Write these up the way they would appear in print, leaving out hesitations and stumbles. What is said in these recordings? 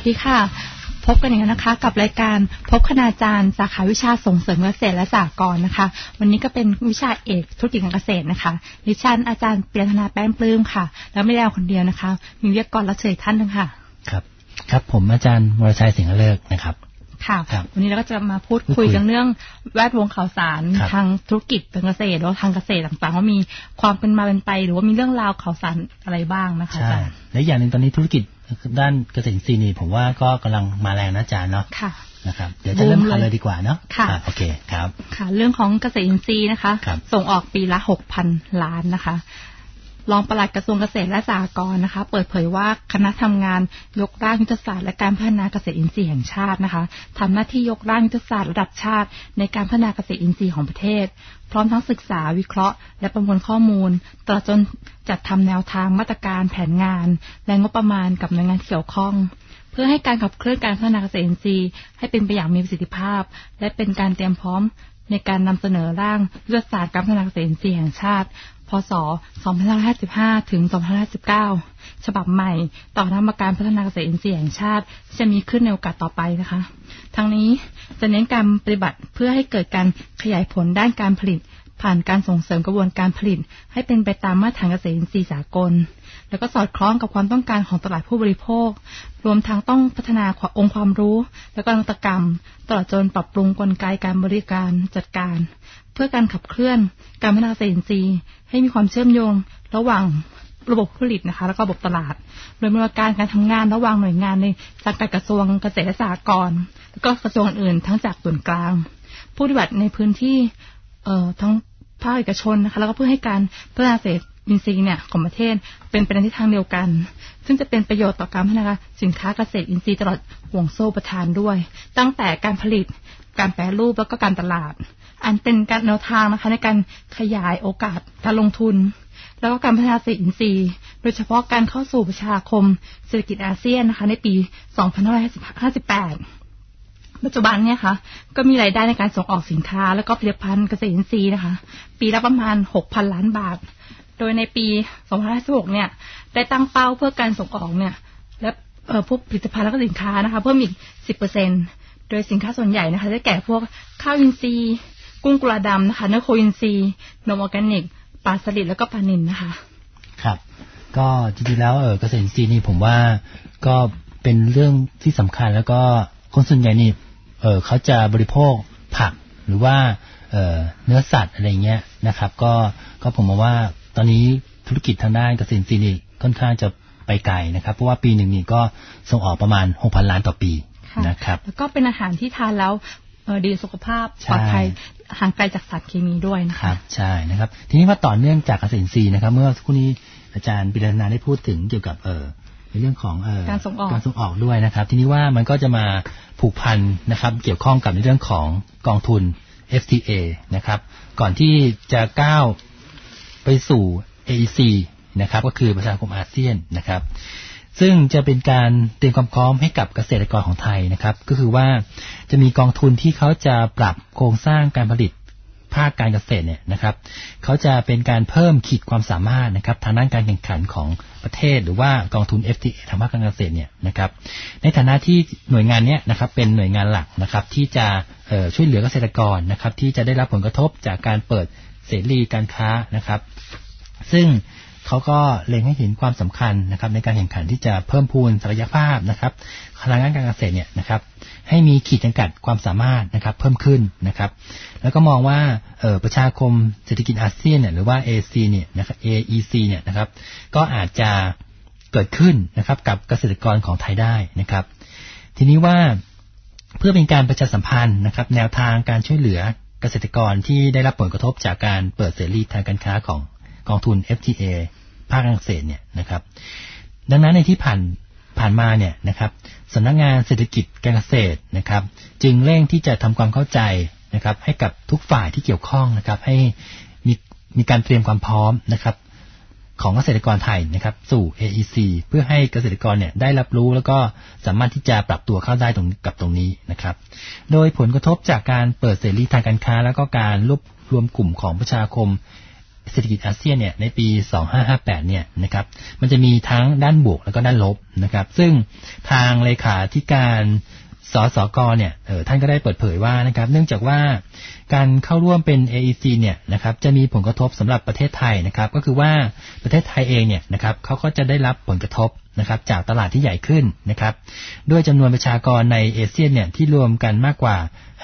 วัสดีค่ะพบกันอีกแล้วนะคะกับรายการพบคณาจารย์สาขาวิชาส่งเสริมเกษตรและสหกรณ์นะคะวันนี้ก็เป็นวิชาเอกธุรกิจการเกษตรนะคะดิฉันอาจารย์เปียธนาแป้นปลื้มค่ะแล้วไม่ได้เอาคนเดียวนะคะมีวิทยากรรับเชิญท่านนึงค่ะครับผมอาจารย์วรชัยสิงห์เลิกนะครับค่ะวันนี้เราก็จะมาพูดคุยกันเรื่องแวดวงข่าวสารทางธุรกิจทางเกษตรหรือทางเกษตรต่างๆว่ามีความเป็นมาเป็นไปหรือว่ามีเรื่องราวข่าวสารอะไรบ้างนะคะอาจารย์และอย่างนึงตอนนี้ธุรกิจด้านเกษตรอินทรีย์นี่ผมว่าก็กำลังมาแรงนะอาจารย์เนาะนะครับเดี๋ยวจะเริ่มกันเลยดีกว่าเนาะโอเคครับค่ะเรื่องของเกษตรอินทรีย์นะคะส่งออกปีละ 6,000 ล้านนะคะรองปลัดกระทรวงเกษตรและสหกรณ์นะคะเปิดเผยว่าคณะทำงานยกร่างยุทธศาสตร์และการพัฒนาเกษตรอินทรีย์แห่งชาตินะคะทำหน้าที่ยกร่างยุทธศาสตร์ระดับชาติในการพัฒนาเกษตรอินทรีย์ของประเทศพร้อมทั้งศึกษาวิเคราะห์และประมวลข้อมูลตลอดจนจัดทำแนวทางมาตรการแผนงานและงบประมาณกับหน่วยงานเกี่ยวข้องเพื่อให้การขับเคลื่อนการพัฒนาเกษตรอินทรีย์ให้เป็นไปอย่างมีประสิทธิภาพและเป็นการเตรียมพร้อมในการนำเสนอร่างยุทธศาสตร์การพัฒนาเกษตรอินทรีย์แห่งชาติพ.ศ. 2555 ถึง 2559 ฉบับใหม่ต่อคณะกรรมการพัฒนาเกษตรอินทรีย์แห่งชาติจะมีขึ้นในโอกาสต่อไปนะคะทั้งนี้จะเน้นการปฏิบัติเพื่อให้เกิดการขยายผลด้านการผลิตผ่านการส่งเสริมกระบวนการผลิตให้เป็นไปตามมาตรฐานเกษตรอินทรีย์สากลแล้วก็สอดคล้องกับความต้องการของตลาดผู้บริโภครวมทั้งต้องพัฒนาองค์ความรู้และก็นวัตกรรมตลอดจนปรับปรุงกลไกการบริการจัดการเพื่อการขับเคลื่อนการพัฒนาเกษตรอินทรีย์ให้มีความเชื่อมโยงระหว่างระบบผลิตนะคะแล้วก็ระบบตลาดโดยบริการการทำงานระหว่างหน่วยงานในสังกัดกระทรวงเกษตรและสหกรณ์แล้วก็กระทรวงอื่นทั้งจากส่วนกลางผู้ปฏิบัติในพื้นที่ทั้งภาคเอกชนนะคะแล้วก็เพื่อให้การพัฒนาเกษตรอินทรีย์เนี่ยของประเทศเป็นไปในทิศทางเดียวกันซึ่งจะเป็นประโยชน์ต่อการพัฒนาสินค้าเกษตรอินทรีย์ตลอดห่วงโซ่ประทานด้วยตั้งแต่การผลิตการแปรรูปแล้วก็การตลาดอันเป็นการแนวทางนะคะในการขยายโอกาสการลงทุนแล้วก็การพัฒนาเกษตรอินทรีย์โดยเฉพาะการเข้าสู่ประชาคมเศรษฐกิจอาเซียนนะคะในปี 2558 ปัจจุบันเนี่ยค่ะก็มีรายได้ในการส่งออกสินค้าและก็ผลิตภัณฑ์เกษตรอินทรีย์นะคะปีละประมาณ 6,000 ล้านบาทโดยในปี 2556 เนี่ยได้ตั้งเป้าเพื่อการส่งออกเนี่ยและพวกผลิตภัณฑ์และก็สินค้านะคะเพิ่มอีก 10% โดยสินค้าส่วนใหญ่นะคะได้แก่พวกข้าวอินทรีย์กุ้งกุลาดำนะคะเนื้อโคอินทรีย์นมออร์แกนิกปลาสลิดแล้วก็ปลานิลนะคะครับก็จริงๆแล้วเกษตรอินทรีย์นี่ผมว่าก็เป็นเรื่องที่สำคัญแล้วก็คนส่วนใหญ่นี่เขาจะบริโภคผักหรือว่าเนื้อสัตว์อะไรเงี้ยนะครับก็ผมมองว่าตอนนี้ธุรกิจทางด้านเกษตรอินทรีย์นี่ค่อนข้างจะไปไกลนะครับเพราะว่าปีหนึ่งนี่ก็ส่งออกประมาณ 6,000 ล้านต่อปีนะครับแล้วก็เป็นอาหารที่ทานแล้วดีสุขภาพปลอดภัยห่างไกลจากสารเคมีด้วยนะคะใช่นะครับทีนี้มาต่อเนื่องจากเกษตรอินทรีย์นะครับเมื่อสักครู่นี้อาจารย์ปิรนาได้พูดถึงเกี่ยวกับในเรื่องของการส่งออกด้วยนะครับทีนี้ว่ามันก็จะมาผูกพันนะครับเกี่ยวข้องกับในเรื่องของกองทุน FTA นะครับก่อนที่จะก้าวไปสู่ AEC นะครับก็คือประชาคมอาเซียนนะครับซึ่งจะเป็นการเตรียมความพร้อมให้กับเกษตรกรของไทยนะครับก็คือว่าจะมีกองทุนที่เขาจะปรับโครงสร้างการผลิตภาคการเกษตรเนี่ยนะครับเขาจะเป็นการเพิ่มขีดความสามารถนะครับทางด้านการแข่งขันของประเทศหรือว่ากองทุน FTA ทางภาคการเกษตรเนี่ยนะครับในฐานะที่หน่วยงานเนี้ยนะครับเป็นหน่วยงานหลักนะครับที่จะช่วยเหลือเกษตรกรนะครับที่จะได้รับผลกระทบจากการเปิดเสรีการค้านะครับซึ่งเขาก็เล็งให้เห็นความสำคัญนะครับในการแข่งขันที่จะเพิ่มพูนศักยภาพนะครับทางด้านการเกษตรเนี่ยนะครับให้มีขีดจำกัดความสามารถนะครับเพิ่มขึ้นนะครับแล้วก็มองว่าประชาคมเศรษฐกิจอาเซียนเนี่ยหรือว่า AEC เนี่ยนะครับ AEC เนี่ยนะครับก็อาจจะเกิดขึ้นนะครับกับเกษตรกรของไทยได้นะครับทีนี้ว่าเพื่อเป็นการประชาสัมพันธ์นะครับแนวทางการช่วยเหลือเกษตรกรที่ได้รับผลกระทบจากการเปิดเสรีทางการค้าของกองทุน FTA ภาคการเกษตรเนี่ยนะครับดังนั้นในที่ผ่านมาเนี่ยนะครับสำนักงานเศรษฐกิจการเกษตรนะครับจึงเร่งที่จะทำความเข้าใจนะครับให้กับทุกฝ่ายที่เกี่ยวข้องนะครับให้มีการเตรียมความพร้อมนะครับของเกษตรกรไทยนะครับสู่ AEC เพื่อให้เกษตรกรเนี่ยได้รับรู้แล้วก็สามารถที่จะปรับตัวเข้าได้ตรงนี้นะครับโดยผลกระทบจากการเปิดเสรีทางการค้าแล้วก็การรวบรวมกลุ่มของประชาคมเศรษฐกิจอาเซียนเนี่ยในปี2558เนี่ยนะครับมันจะมีทั้งด้านบวกแล้วก็ด้านลบนะครับซึ่งทางเลขาธิการสสกเนี่ยท่านก็ได้เปิดเผยว่านะครับเนื่องจากว่าการเข้าร่วมเป็น AEC เนี่ยนะครับจะมีผลกระทบสำหรับประเทศไทยนะครับก็คือว่าประเทศไทยเองเนี่ยนะครับเขาก็จะได้รับผลกระทบนะครับจากตลาดที่ใหญ่ขึ้นนะครับด้วยจำนวนประชากรในอาเซียนเนี่ยที่รวมกันมากกว่า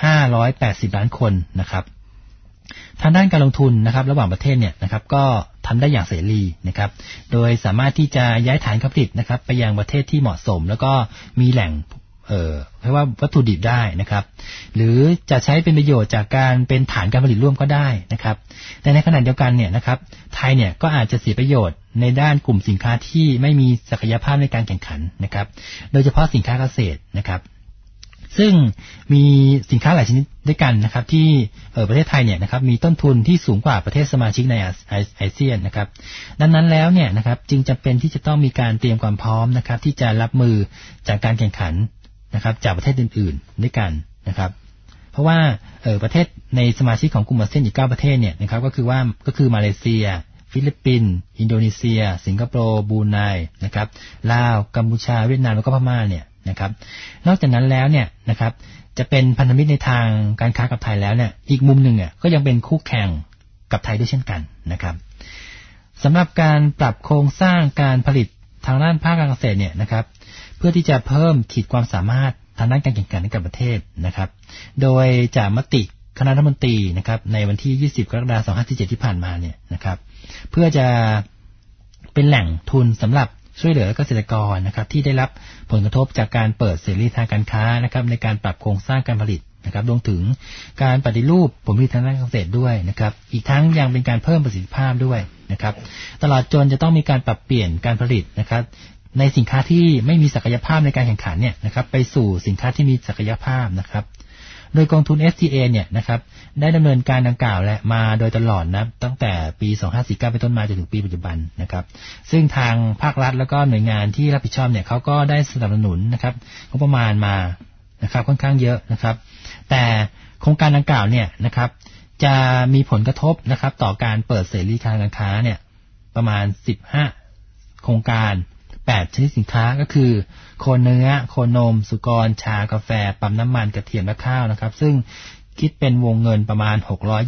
580ล้านคนนะครับทางด้านการลงทุนนะครับระหว่างประเทศเนี่ยนะครับก็ทำได้อย่างเสรีนะครับโดยสามารถที่จะย้ายฐานการผลิตนะครับไปยังประเทศที่เหมาะสมแล้วก็มีแหล่งเรียกว่าวัตถุดิบได้นะครับหรือจะใช้เป็นประโยชน์จากการเป็นฐานการผลิตร่วมก็ได้นะครับแต่ในขณะเดียวกันเนี่ยนะครับไทยเนี่ยก็อาจจะเสียประโยชน์ในด้านกลุ่มสินค้าที่ไม่มีศักยภาพในการแข่งขันนะครับโดยเฉพาะสินค้าเกษตรนะครับซึ่งมีสินค้าหลายชนิดด้วยกันนะครับที่ประเทศไทยเนี่ยนะครับมีต้นทุนที่สูงกว่าประเทศสมาชิกในอาเซียนนะครับดังนั้นแล้วเนี่ยนะครับจึงจำเป็นที่จะต้องมีการเตรียมความพร้อมนะครับที่จะรับมือจากการแข่งขันนะครับจากประเทศอื่นๆด้วยกันนะครับเพราะว่าประเทศในสมาชิกของกลุ่มอาเซียนอีก9ประเทศเนี่ยนะครับก็คือมาเลเซียฟิลิปปินส์อินโดนีเซียสิงคโปร์บรูไนนะครับลาวกัมพูชาเวียดนามแล้วก็พม่าเนี่ยนะครับนอกจากนั้นแล้วเนี่ยนะครับจะเป็นพันธมิตรในทางการค้ากับไทยแล้วเนี่ยอีกมุมหนึ่งเนี่ยก็ยังเป็นคู่แข่งกับไทยด้วยเช่นกันนะครับสำหรับการปรับโครงสร้างการผลิตทางด้านภาคการเกษตรเนี่ยนะครับเพื่อที่จะเพิ่มขีดความสามารถทางด้านการแข่งขันให้กับประเทศนะครับโดยจากมติคณะรัฐมนตรีนะครับในวันที่20กรกฎาคม2547ที่ผ่านมาเนี่ยนะครับเพื่อจะเป็นแหล่งทุนสำหรับช่วยเหลือเกษตรกรนะครับที่ได้รับผลกระทบจากการเปิดเสรีทางการค้านะครับในการปรับโครงสร้างการผลิตนะครับรวมถึงการปฏิรูปผลผลิตทางด้านเกษตรด้วยนะครับอีกทั้งยังเป็นการเพิ่มประสิทธิภาพด้วยนะครับตลอดจนจะต้องมีการปรับเปลี่ยนการผลิตนะครับในสินค้าที่ไม่มีศักยภาพในการแข่งขันเนี่ยนะครับไปสู่สินค้าที่มีศักยภาพนะครับโดยกองทุน FTA เนี่ยนะครับได้ดำเนินการดังกล่าวและมาโดยตลอดนะตั้งแต่ปี2549เป็นต้นมาจนถึงปีปัจจุบันนะครับซึ่งทางภาครัฐแล้วก็หน่วยงานที่รับผิดชอบเนี่ยเขาก็ได้สนับสนุนนะครับงบประมาณมานะครับค่อนข้างเยอะนะครับแต่โครงการดังกล่าวเนี่ยนะครับจะมีผลกระทบนะครับต่อการเปิดเสรีทางการค้าเนี่ยประมาณ15โครงการ8ชนิดสินค้าก็คือโคเนื้อโคนมสุกรชากาแฟปั๊มน้ำมันกระเทียมและข้าวนะครับซึ่งคิดเป็นวงเงินประมาณ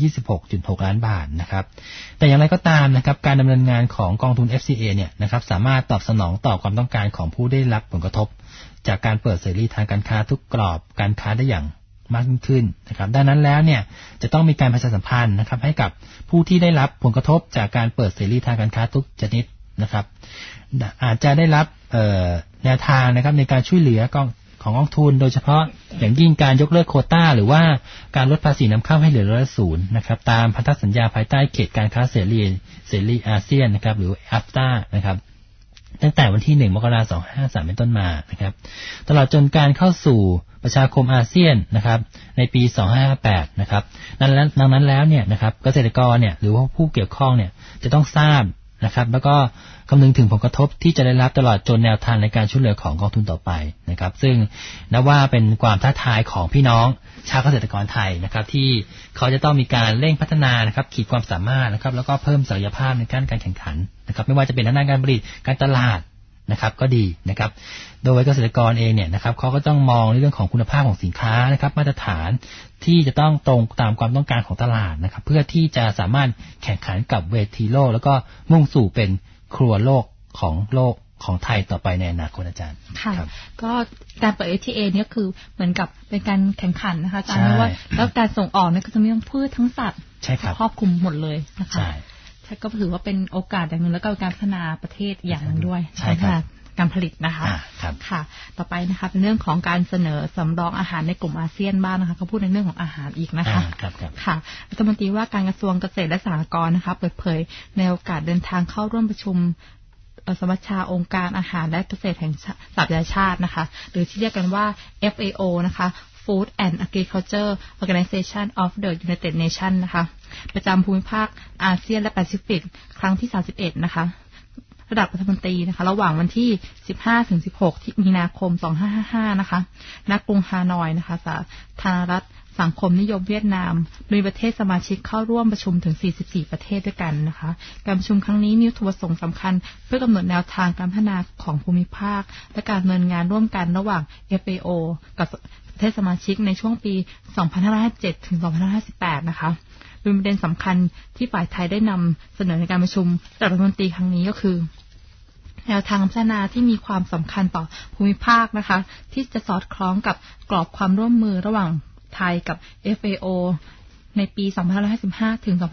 626.6 ล้านบาทนะครับแต่อย่างไรก็ตามนะครับการดำเนินงานของกองทุน FCA เนี่ยนะครับสามารถตอบสนองต่อความต้องการของผู้ได้รับผลกระทบจากการเปิดเสรีทางการค้าทุกกรอบการค้าได้อย่างมากยิ่งขึ้นนะครับดังนั้นแล้วเนี่ยจะต้องมีการประชาสัมพันธ์นะครับให้กับผู้ที่ได้รับผลกระทบจากการเปิดเสรีทางการค้าทุกชนิดนะครับอาจจะได้รับแนวทางนะครับในการช่วยเหลือของกองทุนโดยเฉพาะอย่างยิ่งการยกเลิกโควต้าหรือว่าการลดภาษีนำเข้าให้เหลือ0%นะครับตามพันธสัญญาภายใต้เขตการค้าเสรีอาเซียนนะครับหรือ AFTA นะครับตั้งแต่วันที่1 มกราคม 2553เป็นต้นมานะครับตลอดจนการเข้าสู่ประชาคมอาเซียนนะครับในปี2558นะครับดังนั้นแล้วเนี่ยนะครับเกษตรกรเนี่ยหรือว่าผู้เกี่ยวข้องเนี่ยจะต้องทราบนะครับแล้วก็คำนึงถึงผลกระทบที่จะได้รับตลอดจนแนวทางในการช่วยเหลือของกองทุนต่อไปนะครับซึ่งนับว่าเป็นความท้าทายของพี่น้องชาวเกษตรกรไทยนะครับที่เขาจะต้องมีการเร่งพัฒนานะครับขีดความสามารถนะครับแล้วก็เพิ่มศักยภาพในการแข่งขันนะครับไม่ว่าจะเป็นด้านการผลิตการตลาดนะครับก็ดีนะครับโดยเกษตรกรเองเนี่ยนะครับเขาก็ต้องมองในเรื่องของคุณภาพของสินค้านะครับมาตรฐานที่จะต้องตรงตามความต้องการของตลาดนะครับเพื่อที่จะสามารถแข่งขันกับเวทีโลกแล้วก็มุ่งสู่เป็นครัวโลกของไทยต่อไปในอนาคตอาจารย์ค่ะก็การเปิด FTA เนี่ยคือเหมือนกับเป็นการแข่งขันนะคะอาจารย์เพราะว่าแล้วการส่งออกเนี่ยก็จะมีทั้งพืชทั้งสัตว์ครอบคลุมหมดเลยนะคะก็ถือว่าเป็นโอกาสอย่างหนึ่งแล้วก็การพัฒนาประเทศอย่างหนึ่งด้วยใช่ค่ะการผลิตนะคะค่ะต่อไปนะคะเป็นเรื่องของการเสนอสำรองอาหารในกลุ่มอาเซียนบ้างนะคะเขาพูดในเรื่องของอาหารอีกนะคะค่ะรัฐมนตรีว่าการกระทรวงเกษตรและสหกรณ์นะคะเปิดเผยในโอกาสเดินทางเข้าร่วมประชุมสมัชชาองค์การอาหารและเกษตรแห่งสหประชาชาตินะคะหรือที่เรียกกันว่า FAO นะคะ Food and Agriculture Organization of the United Nations นะคะประจำภูมิภาคอาเซียนและแปซิฟิกครั้งที่31นะคะระดับรัฐมนตรีนะคะระหว่างวันที่ 15-16 มีนาคม 2555นะคะณกรุงฮานอยนะคะสาธารณรัฐสังคมนิยมเวียดนามโดยประเทศสมาชิกเข้าร่วมประชุมถึง44ประเทศด้วยกันนะคะการประชุมครั้งนี้มีวัตถุประสงค์สำคัญเพื่อกำหนดแนวทางการพัฒนาของภูมิภาคและการดำเนินงานร่วมกันระหว่าง FAO กับประเทศสมาชิกในช่วงปี 2557 ถึง 2558 นะคะโดยประเด็นสำคัญที่ฝ่ายไทยได้นำเสนอในการประชุมระดับรัฐมนตรีครั้งนี้ก็คือแนวทางพัฒนาที่มีความสำคัญต่อภูมิภาคนะคะที่จะสอดคล้องกับกรอบความร่วมมือระหว่างไทยกับ FAO ในปี 2555 ถึง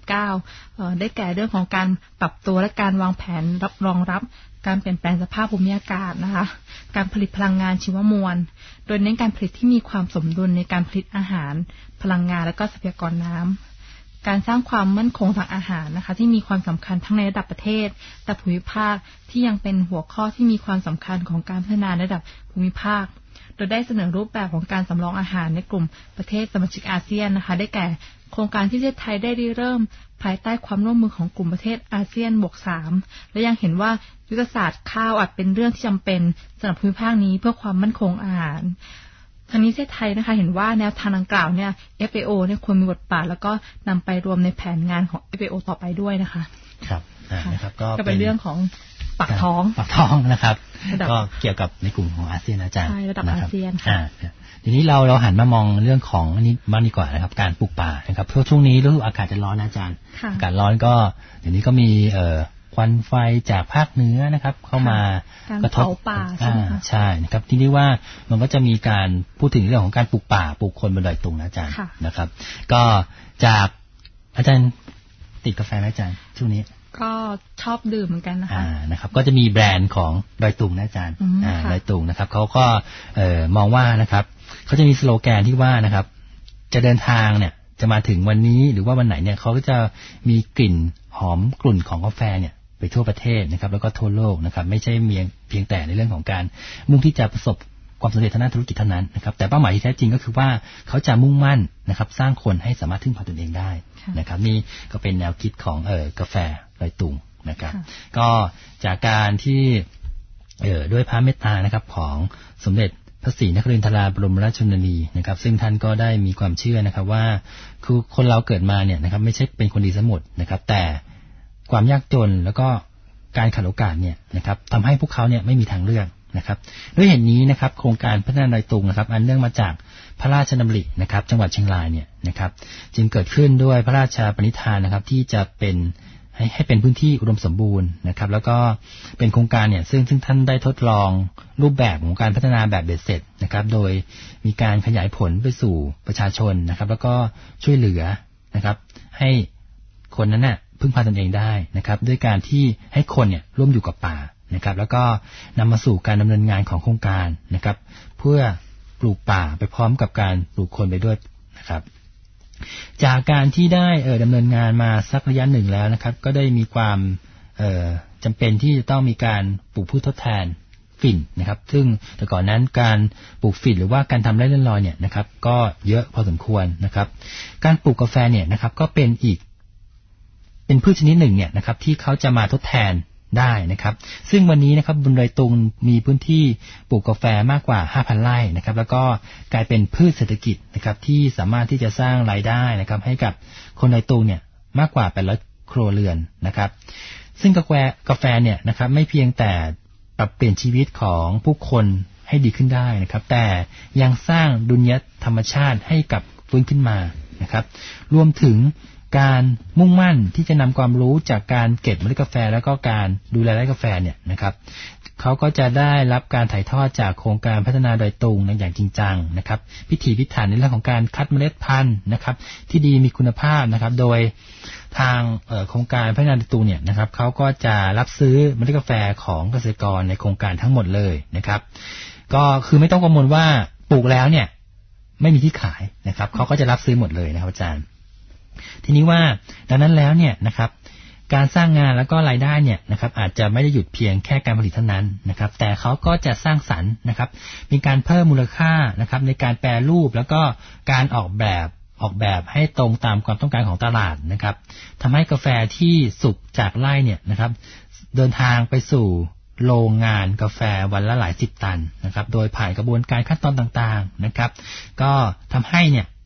2519 ได้แก่เรื่องของการปรับตัวและการวางแผนรองรับการเปลี่ยนแปลงสภาพภูมิอากาศนะคะการผลิตพลังงานชีวมวลโดยเน้นการผลิตที่มีความสมดุลในการผลิตอาหารพลังงานและก็ทรัพยากรน้ำการสร้างความมั่นคงทางอาหารนะคะที่มีความสำคัญทั้งในระดับประเทศและภูมิภาคที่ยังเป็นหัวข้อที่มีความสำคัญของการพัฒนาระดับภูมิภาคโดยได้เสนอรูปแบบของการสำรองอาหารในกลุ่มประเทศสมาชิกอาเซียนนะคะได้แก่โครงการที่ประเทศไทยได้เริ่มภายใต้ความร่วมมือของกลุ่มประเทศอาเซียนบวก 3และยังเห็นว่ายุทธศาสตร์ข้าวอาจเป็นเรื่องที่จำเป็นสำหรับภูมิภาคนี้เพื่อความมั่นคงอาหารทางนี้ประเทศไทยนะคะเห็นว่าแนวทางดังกล่าวเนี่ย FAO เนี่ยควรมีบทบาทแล้วก็นำไปรวมในแผนงานของ FAO ต่อไปด้วยนะคะครับนะครับก็เป็นเรื่องของปากท้องนะครับก็เกี่ยวกับในกลุ่มของอาเซียนอาจารย์ใช่ระดับอาเซียนค่ะทีนี้เราหันมามองเรื่องของอันนี้บ้างดีกว่านะครับการปลูกป่านะครับเพราะช่วงนี้ฤดูอากาศจะร้อนอาจารย์อากาศร้อนก็เดี๋ยวนี้ก็มีควันไฟจากภาคเหนือนะครับเข้ามากระทบป่าใช่นะครับทีนี้ว่ามันก็จะมีการพูดถึงเรื่องของการปลูกป่าปลูกคนบนดอยตุงนะอาจารย์นะครับก็จากอาจารย์ติดกาแฟนะอาจารย์ช่วงนี้ก็ชอบดื่มเหมือนกันนะคะนะครับก็จะมีแบรนด์ของดอยตุงนะอาจารย์ดอยตุงนะครับเขาก็มองว่านะครับเขาจะมีสโลแกนที่ว่านะครับจะเดินทางเนี่ยจะมาถึงวันนี้หรือว่าวันไหนเนี่ยเขาก็จะมีกลิ่นหอมกลุ่นของกาแฟเนี่ยไปทั่วประเทศนะครับแล้วก็ทั่วโลกนะครับไม่ใช่เพียงแต่ในเรื่องของการมุ่งที่จะประสบความสำเร็จทางด้านธุรกิจเท่านั้นนะครับแต่เป้าหมายที่แท้จริงก็คือว่าเขาจะมุ่งมั่นนะครับสร้างคนให้สามารถพึ่งพาตนเองได้นะครับนี่ก็เป็นแนวคิดของกาแฟดอยตุงนะครับก็จากการที่ด้วยพระเมตตานะครับของสมเด็จพระศรีนครินทราบรมราชชนนีนะครับซึ่งท่านก็ได้มีความเชื่อนะครับว่าคือคนเราเกิดมาเนี่ยนะครับไม่ใช่เป็นคนดีทั้งหมดนะครับแต่ความยากจนแล้วก็การขาดโอกาสเนี่ยนะครับทำให้พวกเขาเนี่ยไม่มีทางเลือกนะครับด้วยเหตุนี้นะครับโครงการพัฒนาดอยตุงนะครับอันเนื่องมาจากพระราชดำรินะครับจังหวัดเชียงรายเนี่ยนะครับจึงเกิดขึ้นด้วยพระราชปณิธานนะครับที่จะเป็นให้เป็นพื้นที่อุดมสมบูรณ์นะครับแล้วก็เป็นโครงการเนี่ยซึ่งท่านได้ทดลองรูปแบบของการพัฒนาแบบเบ็ดเสร็จนะครับโดยมีการขยายผลไปสู่ประชาชนนะครับแล้วก็ช่วยเหลือนะครับให้คนนั้นน่ะพึ่งพาตนเองได้นะครับด้วยการที่ให้คนเนี่ยร่วมอยู่กับป่านะครับแล้วก็นำมาสู่การดำเนินงานของโครงการนะครับเพื่อปลูกป่าไปพร้อมกับการปลูกคนไปด้วยนะครับจากการที่ได้ดำเนินงานมาสักระยะหนึ่งแล้วนะครับก็ได้มีความจำเป็นที่จะต้องมีการปลูกพืชทดแทนฝิ่นนะครับซึ่งแต่ก่อนนั้นการปลูกฝิ่นหรือว่าการทำไร่เลื่อนลอยเนี่ยนะครับก็เยอะพอสมควรนะครับการปลูกกาแฟเนี่ยนะครับก็เป็นพืชชนิดหนึ่งเนี่ยนะครับที่เขาจะมาทดแทนได้นะครับซึ่งวันนี้นะครับบนดอยตุงมีพื้นที่ปลูกกาแฟมากกว่า 5,000 ไร่นะครับแล้วก็กลายเป็นพืชเศรษฐกิจนะครับที่สามารถที่จะสร้างรายได้นะครับให้กับคนดอยตุงเนี่ยมากกว่า800 ครัวเรือนนะครับซึ่งกาแฟเนี่ยนะครับไม่เพียงแต่ปรับเปลี่ยนชีวิตของผู้คนให้ดีขึ้นได้นะครับแต่ยังสร้างดุลยธรรมชาติให้กับฟื้นขึ้นมานะครับรวมถึงการมุ่งมั่นที่จะนำความรู้จากการเก็บเมล็ดกาแฟแล้วก็การดูแลไร่กาแฟเนี่ยนะครับเขาก็จะได้รับการถ่ายทอดจากโครงการพัฒนาดอยตุงอย่างจริงจังนะครับพิถีพิถันในเรื่องของการคัดเมล็ดพันธุ์นะครับที่ดีมีคุณภาพนะครับโดยทางโครงการพัฒนาดอยตุงเนี่ยนะครับเขาก็จะรับซื้อเมล็ดกาแฟของเกษตรกรในโครงการทั้งหมดเลยนะครับก็คือไม่ต้องกังวลว่าปลูกแล้วเนี่ยไม่มีที่ขายนะครับเขาก็จะรับซื้อหมดเลยนะครับอาจารย์ทีนี้ว่าดังนั้นแล้วเนี่ยนะครับการสร้างงานแล้วก็รายได้เนี่ยนะครับอาจจะไม่ได้หยุดเพียงแค่การผลิตเท่านั้นนะครับแต่เขาก็จะสร้างสรรค์นะครับมีการเพิ่มมูลค่านะครับในการแปรรูปแล้วก็การออกแบบให้ตรงตามความต้องการของตลาดนะครับทำให้กาแฟที่สุกจากไร่เนี่ยนะครับเดินทางไปสู่โรงงานกาแฟวันละหลาย10 ตันนะครับโดยผ่านกระบวนการขั้นตอนต่างๆนะครับก็ทำให้เนี่ย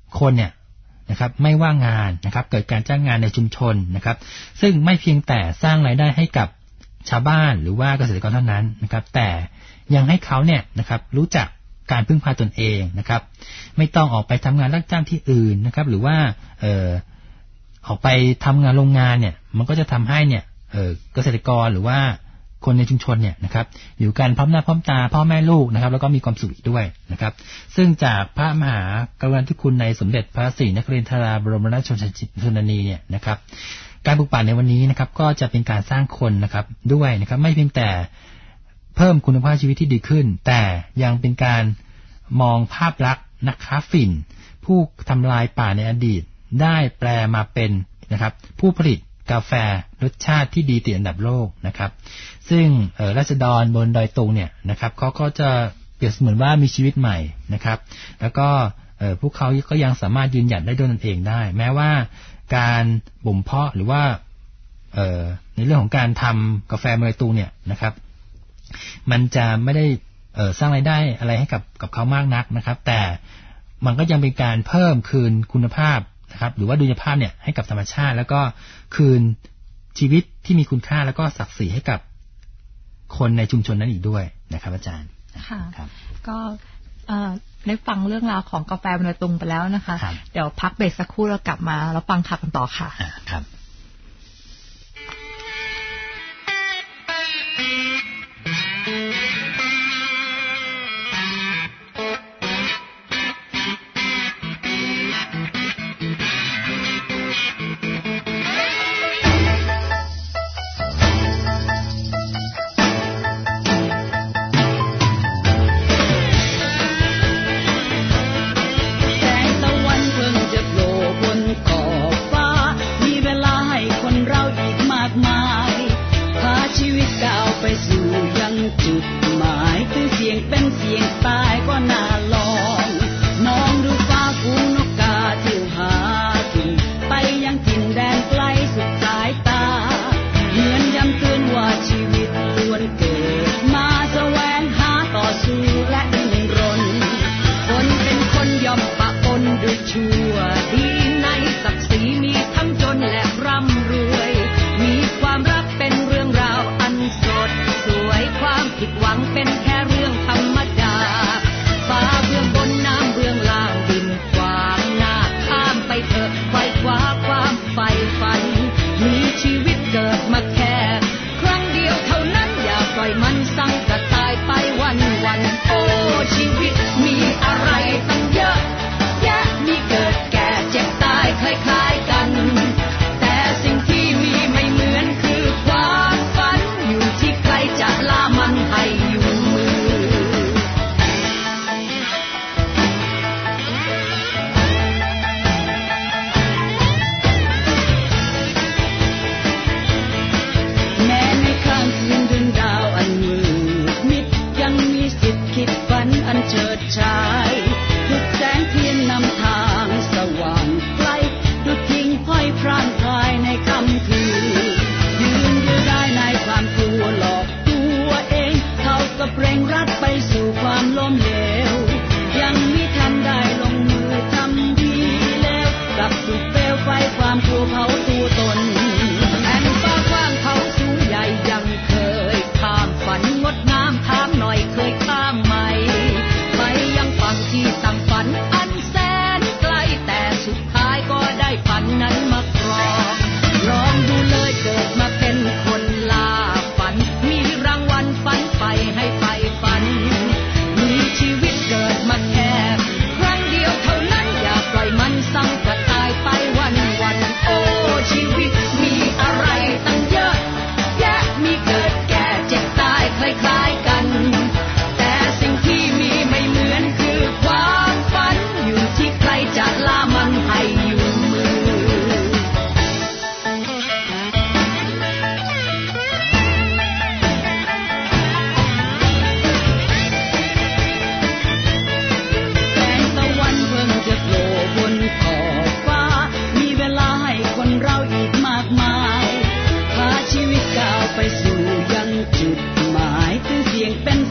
คนเนี่ยนะครับไม่ว่างงานนะครับเกิดการจ้างงานในชุมชนนะครับซึ่งไม่เพียงแต่สร้างรายได้ให้กับชาวบ้านหรือว่าเกษตรกรเท่านั้นนะครับแต่ยังให้เขาเนี่ยนะครับรู้จักการพึ่งพาตนเองนะครับไม่ต้องออกไปทำงานรับจ้างที่อื่นนะครับหรือว่าออกไปทำงานโรงงานเนี่ยมันก็จะทำให้เนี่ยเกษตรกรหรือว่าคนในชุมชนเนี่ยนะครับอยู่กันพร้อมหน้าพร้อมตาพ่อแม่ลูกนะครับแล้วก็มีความสุขด้วยนะครับซึ่งจากพระมหากรุณาธิคุณในสมเด็จพระศรีนครินทราบรมราชชนนีเนี่ยนะครับการปลูกป่าในวันนี้นะครับก็จะเป็นการสร้างคนนะครับด้วยนะครับไม่เพียงแต่เพิ่มคุณภาพชีวิตที่ดีขึ้นแต่ยังเป็นการมองภาพลักษณ์นักค้าฝิ่นผู้ทำลายป่าในอดีตได้แปลมาเป็นนะครับผู้ผลิตกาแฟรสชาติที่ดีติดอันดับโลกนะครับซึ่งราษฎรบนดอยตุงเนี่ยนะครับเขาก็จะเปรียบเสมือนว่ามีชีวิตใหม่นะครับแล้วก็พวกเขาก็ยังสามารถยืนหยัดได้ด้วยตนเองได้แม้ว่าการบ่มเพาะหรือว่าในเรื่องของการทำกาแฟบนดอยตุงเนี่ยนะครับมันจะไม่ได้สร้างรายได้อะไรให้กับเขามากนักนะครับแต่มันก็ยังเป็นการเพิ่มคืนคุณภาพนะครับหรือว่าดุลยภาพเนี่ยให้กับธรรมชาติแล้วก็คืนชีวิตที่มีคุณค่าแล้วก็ศักดิ์ศรีให้กับคนในชุมชนนั้นอีกด้วยนะครับอาจารย์ค่ะก็ได้ฟังเรื่องราวของกาแฟบนดอยตุงไปแล้วนะคะเดี๋ยวพักเบรกสักครู่แล้วกลับมาแล้วฟังข่าวกันต่อค่ะครับ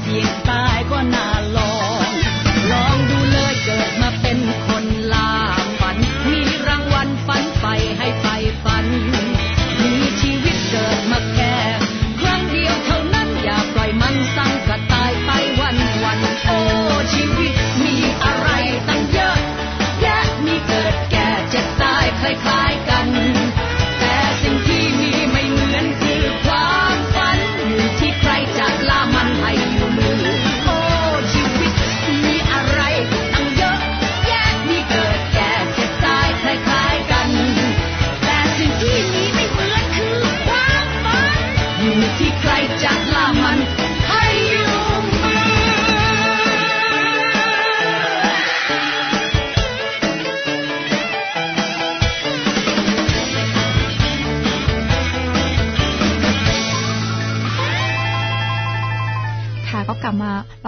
ลองดูเลยเกิดมาเป็นคนลาม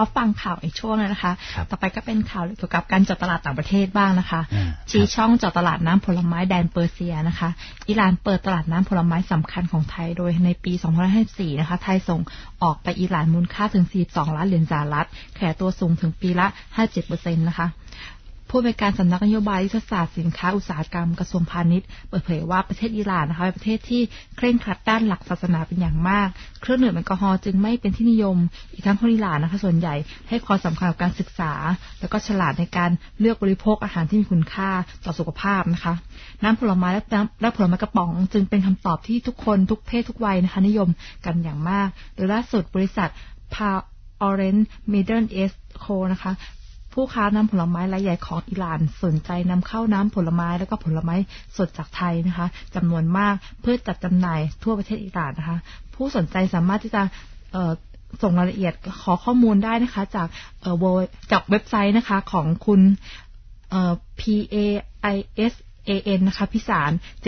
รับฟังข่าวอีกช่วงนะคะต่อไปก็เป็นข่าวเกี่ยวกับการเจาะตลาดต่างประเทศบ้างนะคะชี้ช่องเจาะตลาดน้ำผลไม้แดนเปอร์เซียนะคะอิหร่านเปิดตลาดน้ำผลไม้สำคัญของไทยโดยในปี 2554 นะคะไทยส่งออกไปอิหร่านมูลค่าถึง 42 ล้านเหรียญสหรัฐขยายตัวสูงถึงปีละ 57% นะคะผู้บริการสำนักนโยบายยุทธศาสตร์สินค้าอุตสาหกรรมกระทรวงพาณิชย์เปิดเผยว่าประเทศอิหร่านนะคะเป็นประเทศที่เคร่งครัดด้านหลักศาสนาเป็นอย่างมากเครื่องดื่มแอลกอฮอล์จึงไม่เป็นที่นิยมอีกทั้งคนอิหร่านนะคะส่วนใหญ่ให้ความสำคัญกับการศึกษาแล้วก็ฉลาดในการเลือกบริโภคอาหารที่มีคุณค่าต่อสุขภาพนะคะน้ำผลไม้และผลไม้กระป๋องจึงเป็นคำตอบที่ทุกคนทุกเพศทุกวัยนะคะนิยมกันอย่างมากโดยล่าสุดบริษัท Orange Middle East Co นะคะผู้ค้าน้ำผลไม้รายใหญ่ของอิหร่านสนใจนำเข้าน้ำผลไม้และก็ผลไม้สดจากไทยนะคะจำนวนมากเพื่อจัดจำหน่ายทั่วประเทศอิหร่านนะคะผู้สนใจสามารถที่จะส่งรายละเอียดขอข้อมูลได้นะคะจากเว็บไซต์นะคะของคุณPAISAN นะคะพิสาร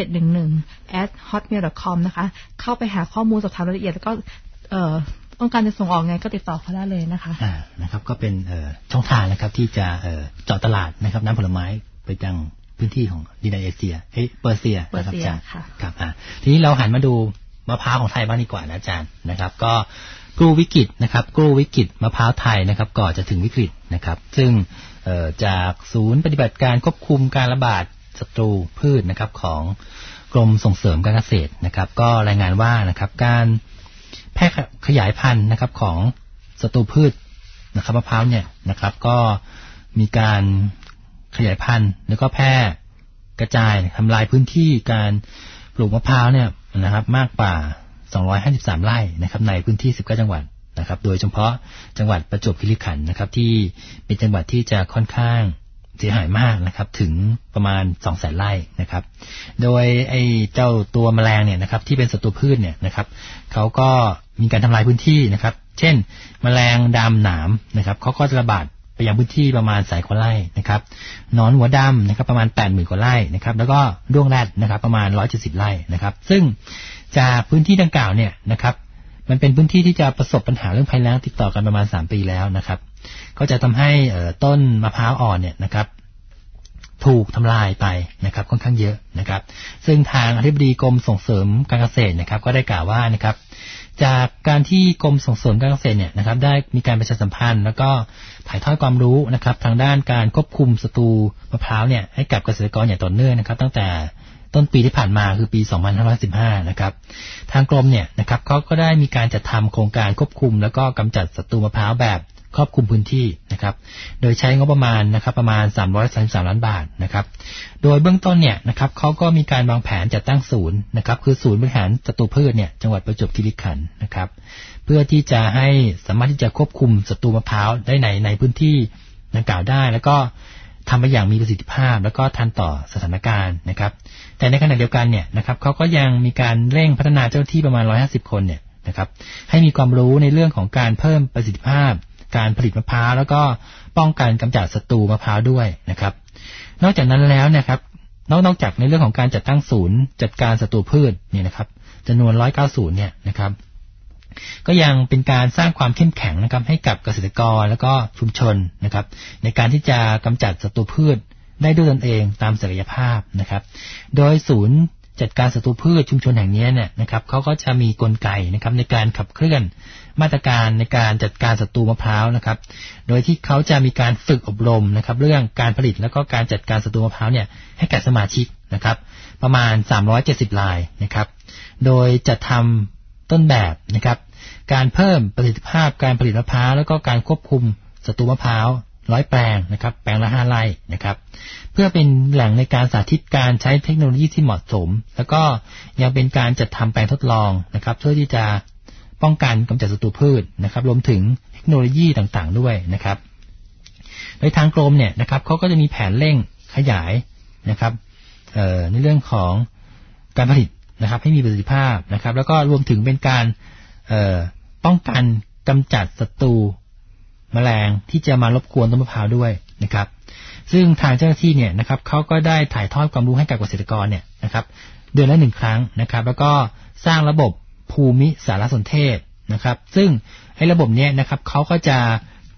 711@hotmail.com นะคะเข้าไปหาข้อมูลสอบถามรายละเอียดแล้วก็ต้องการจะส่งออกไงก็ติดต่อเขาได้เลยนะคะนะครับก็เป็นช่องทางนะครับที่จะเจาะตลาดนะครับน้ำผลไม้ไปยังพื้นที่ของดินแดนเอเชียเปอร์เซียนะครับอาจารย์ครับทีนี้เราหันมาดูมะพร้าวของไทยบ้างดีกว่านะอาจารย์นะครับก็กู้วิกฤตนะครับกู้วิกฤตมะพร้าวไทยนะครับก่อนจะถึงวิกฤตนะครับซึ่งจากศูนย์ปฏิบัติการควบคุมการระบาดศัตรูพืชนะครับของกรมส่งเสริมการเกษตรนะครับก็รายงานว่านะครับการแพร่ขยายพันธุ์นะครับของศัตรูพืชนะครับมะพร้าวเนี่ยนะครับก็มีการขยายพันธุ์แล้วก็แพร่กระจายทำลายพื้นที่การปลูกมะพร้าวเนี่ยนะครับมากกว่า253ไร่นะครับในพื้นที่19จังหวัดนะครับโดยเฉพาะจังหวัดประจวบคีรีขันธ์นะครับที่เป็นจังหวัดที่จะค่อนข้างเสียหายมากนะครับถึงประมาณ 200,000 ไร่นะครับโดยไอ้เจ้าตัวแมลงเนี่ยนะครับที่เป็นศัตรูพืชเนี่ยนะครับเขาก็มีการทำลายพื้นที่นะครับเช่นแมลงดำหนามนะครับเขาก็จะระบาดไปยังพื้นที่ประมาณ100,000 กว่าไร่นะครับหนอนหัวดำนะครับประมาณ 80,000 กว่าไร่นะครับแล้วก็ด้วงแรดนะครับประมาณ170ไร่นะครับซึ่งจากพื้นที่ดังกล่าวเนี่ยนะครับมันเป็นพื้นที่ที่จะประสบปัญหาเรื่องภัยแล้งติดต่อกันประมาณ3 ปีแล้วนะครับก็จะทำให้ต้นมะพร้าวอ่อนเนี่ยนะครับถูกทำลายไปนะครับค่อนข้างเยอะนะครับซึ่งทางอธิบดีกรมส่งเสริมการเกษตรนะครับก็ได้กล่าวว่านะครับจากการที่กรมส่งเสริมการเกษตรเนี่ยนะครับได้มีการประชาสัมพันธ์แล้วก็ถ่ายทอดความรู้นะครับทางด้านการควบคุมศัตรูมะพร้าวเนี่ยให้กับเกษตรกรอย่างต่อเนื่องนะครับตั้งแต่ต้นปีที่ผ่านมาคือปี2515นะครับทางกรมเนี่ยนะครับเขาก็ได้มีการจัดทำโครงการควบคุมแล้วก็กำจัดศัตรูมะพร้าวแบบครอบคลุมพื้นที่นะครับโดยใช้งบประมาณนะครับประมาณ333ล้านบาทนะครับโดยเบื้องต้นเนี่ยนะครับเขาก็มีการวางแผนจัดตั้งศูนย์นะครับคือศูนย์บริหารศัตรูพืชเนี่ยจังหวัดประจวบคีรีขันธ์นะครับเพื่อที่จะให้สามารถที่จะควบคุมศัตรูมะพร้าวได้ในพื้นที่ดังกล่าวได้แล้วก็ทำไปอย่างมีประสิทธิภาพแล้วก็ทันต่อสถานการณ์นะครับแต่ในขณะเดียวกันเนี่ยนะครับเขาก็ยังมีการเร่งพัฒนาเจ้าหน้าที่ประมาณ150คนเนี่ยนะครับให้มีความรู้ในเรื่องของการเพิ่มประสิทธิภาพการผลิตมะพร้าวแล้วก็ป้องกันกำจัดศัตรูมะพร้าวด้วยนะครับนอกจากนั้นแล้วนะครับนอกจากในเรื่องของการจัดตั้งศูนย์จัดการศัตรูพืชเนี่ยนะครับจำนวน190เนี่ยนะครับก็ยังเป็นการสร้างความเข้มแข็งนะครับให้กับเกษตรกรแล้วก็ชุมชนนะครับในการที่จะกำจัดศัตรูพืชได้ด้วยตนเองตามศักยภาพนะครับโดยศูนย์จัดการศัตรูพืชชุมชนแห่งนี้เนี่ยนะครับเขาก็จะมีกลไกนะครับในการขับเคลื่อนมาตรการในการจัดการศัตรูมะพร้าวนะครับโดยที่เขาจะมีการฝึกอบรมนะครับเรื่องการผลิตแล้วก็การจัดการศัตรูมะพร้าวเนี่ยให้แก่สมาชิกนะครับประมาณ370รายนะครับโดยจัดทำต้นแบบนะครับการเพิ่มประสิทธิภาพการผลิตมะพร้าวแล้วก็การควบคุมศัตรูมะพร้าว100แปลงนะครับแปลงละ5ไร่นะครับเพื่อเป็นแหล่งในการสาธิตการใช้เทคโนโลยีที่เหมาะสมแล้วก็ยังเป็นการจัดทำแปลงทดลองนะครับเพื่อที่จะป้องกันกำจัดศัตรูพืชนะครับรวมถึงเทคโนโลยีต่างๆด้วยนะครับโดยทางกรมเนี่ยนะครับเขาก็จะมีแผนเร่งขยายนะครับในเรื่องของการผลิตนะครับให้มีประสิทธิภาพนะครับแล้วก็รวมถึงเป็นการป้องกันกำจัดศัตรูแมลงที่จะมารบกวนต้นมะพร้าวด้วยนะครับซึ่งทางเจ้าหน้าที่เนี่ยนะครับเขาก็ได้ถ่ายทอดความรู้ให้กับเกษตรกรเนี่ยนะครับเดือนละ1ครั้งนะครับแล้วก็สร้างระบบภูมิสารสนเทศนะครับซึ่งไอ้ระบบนี้นะครับเขาก็จะ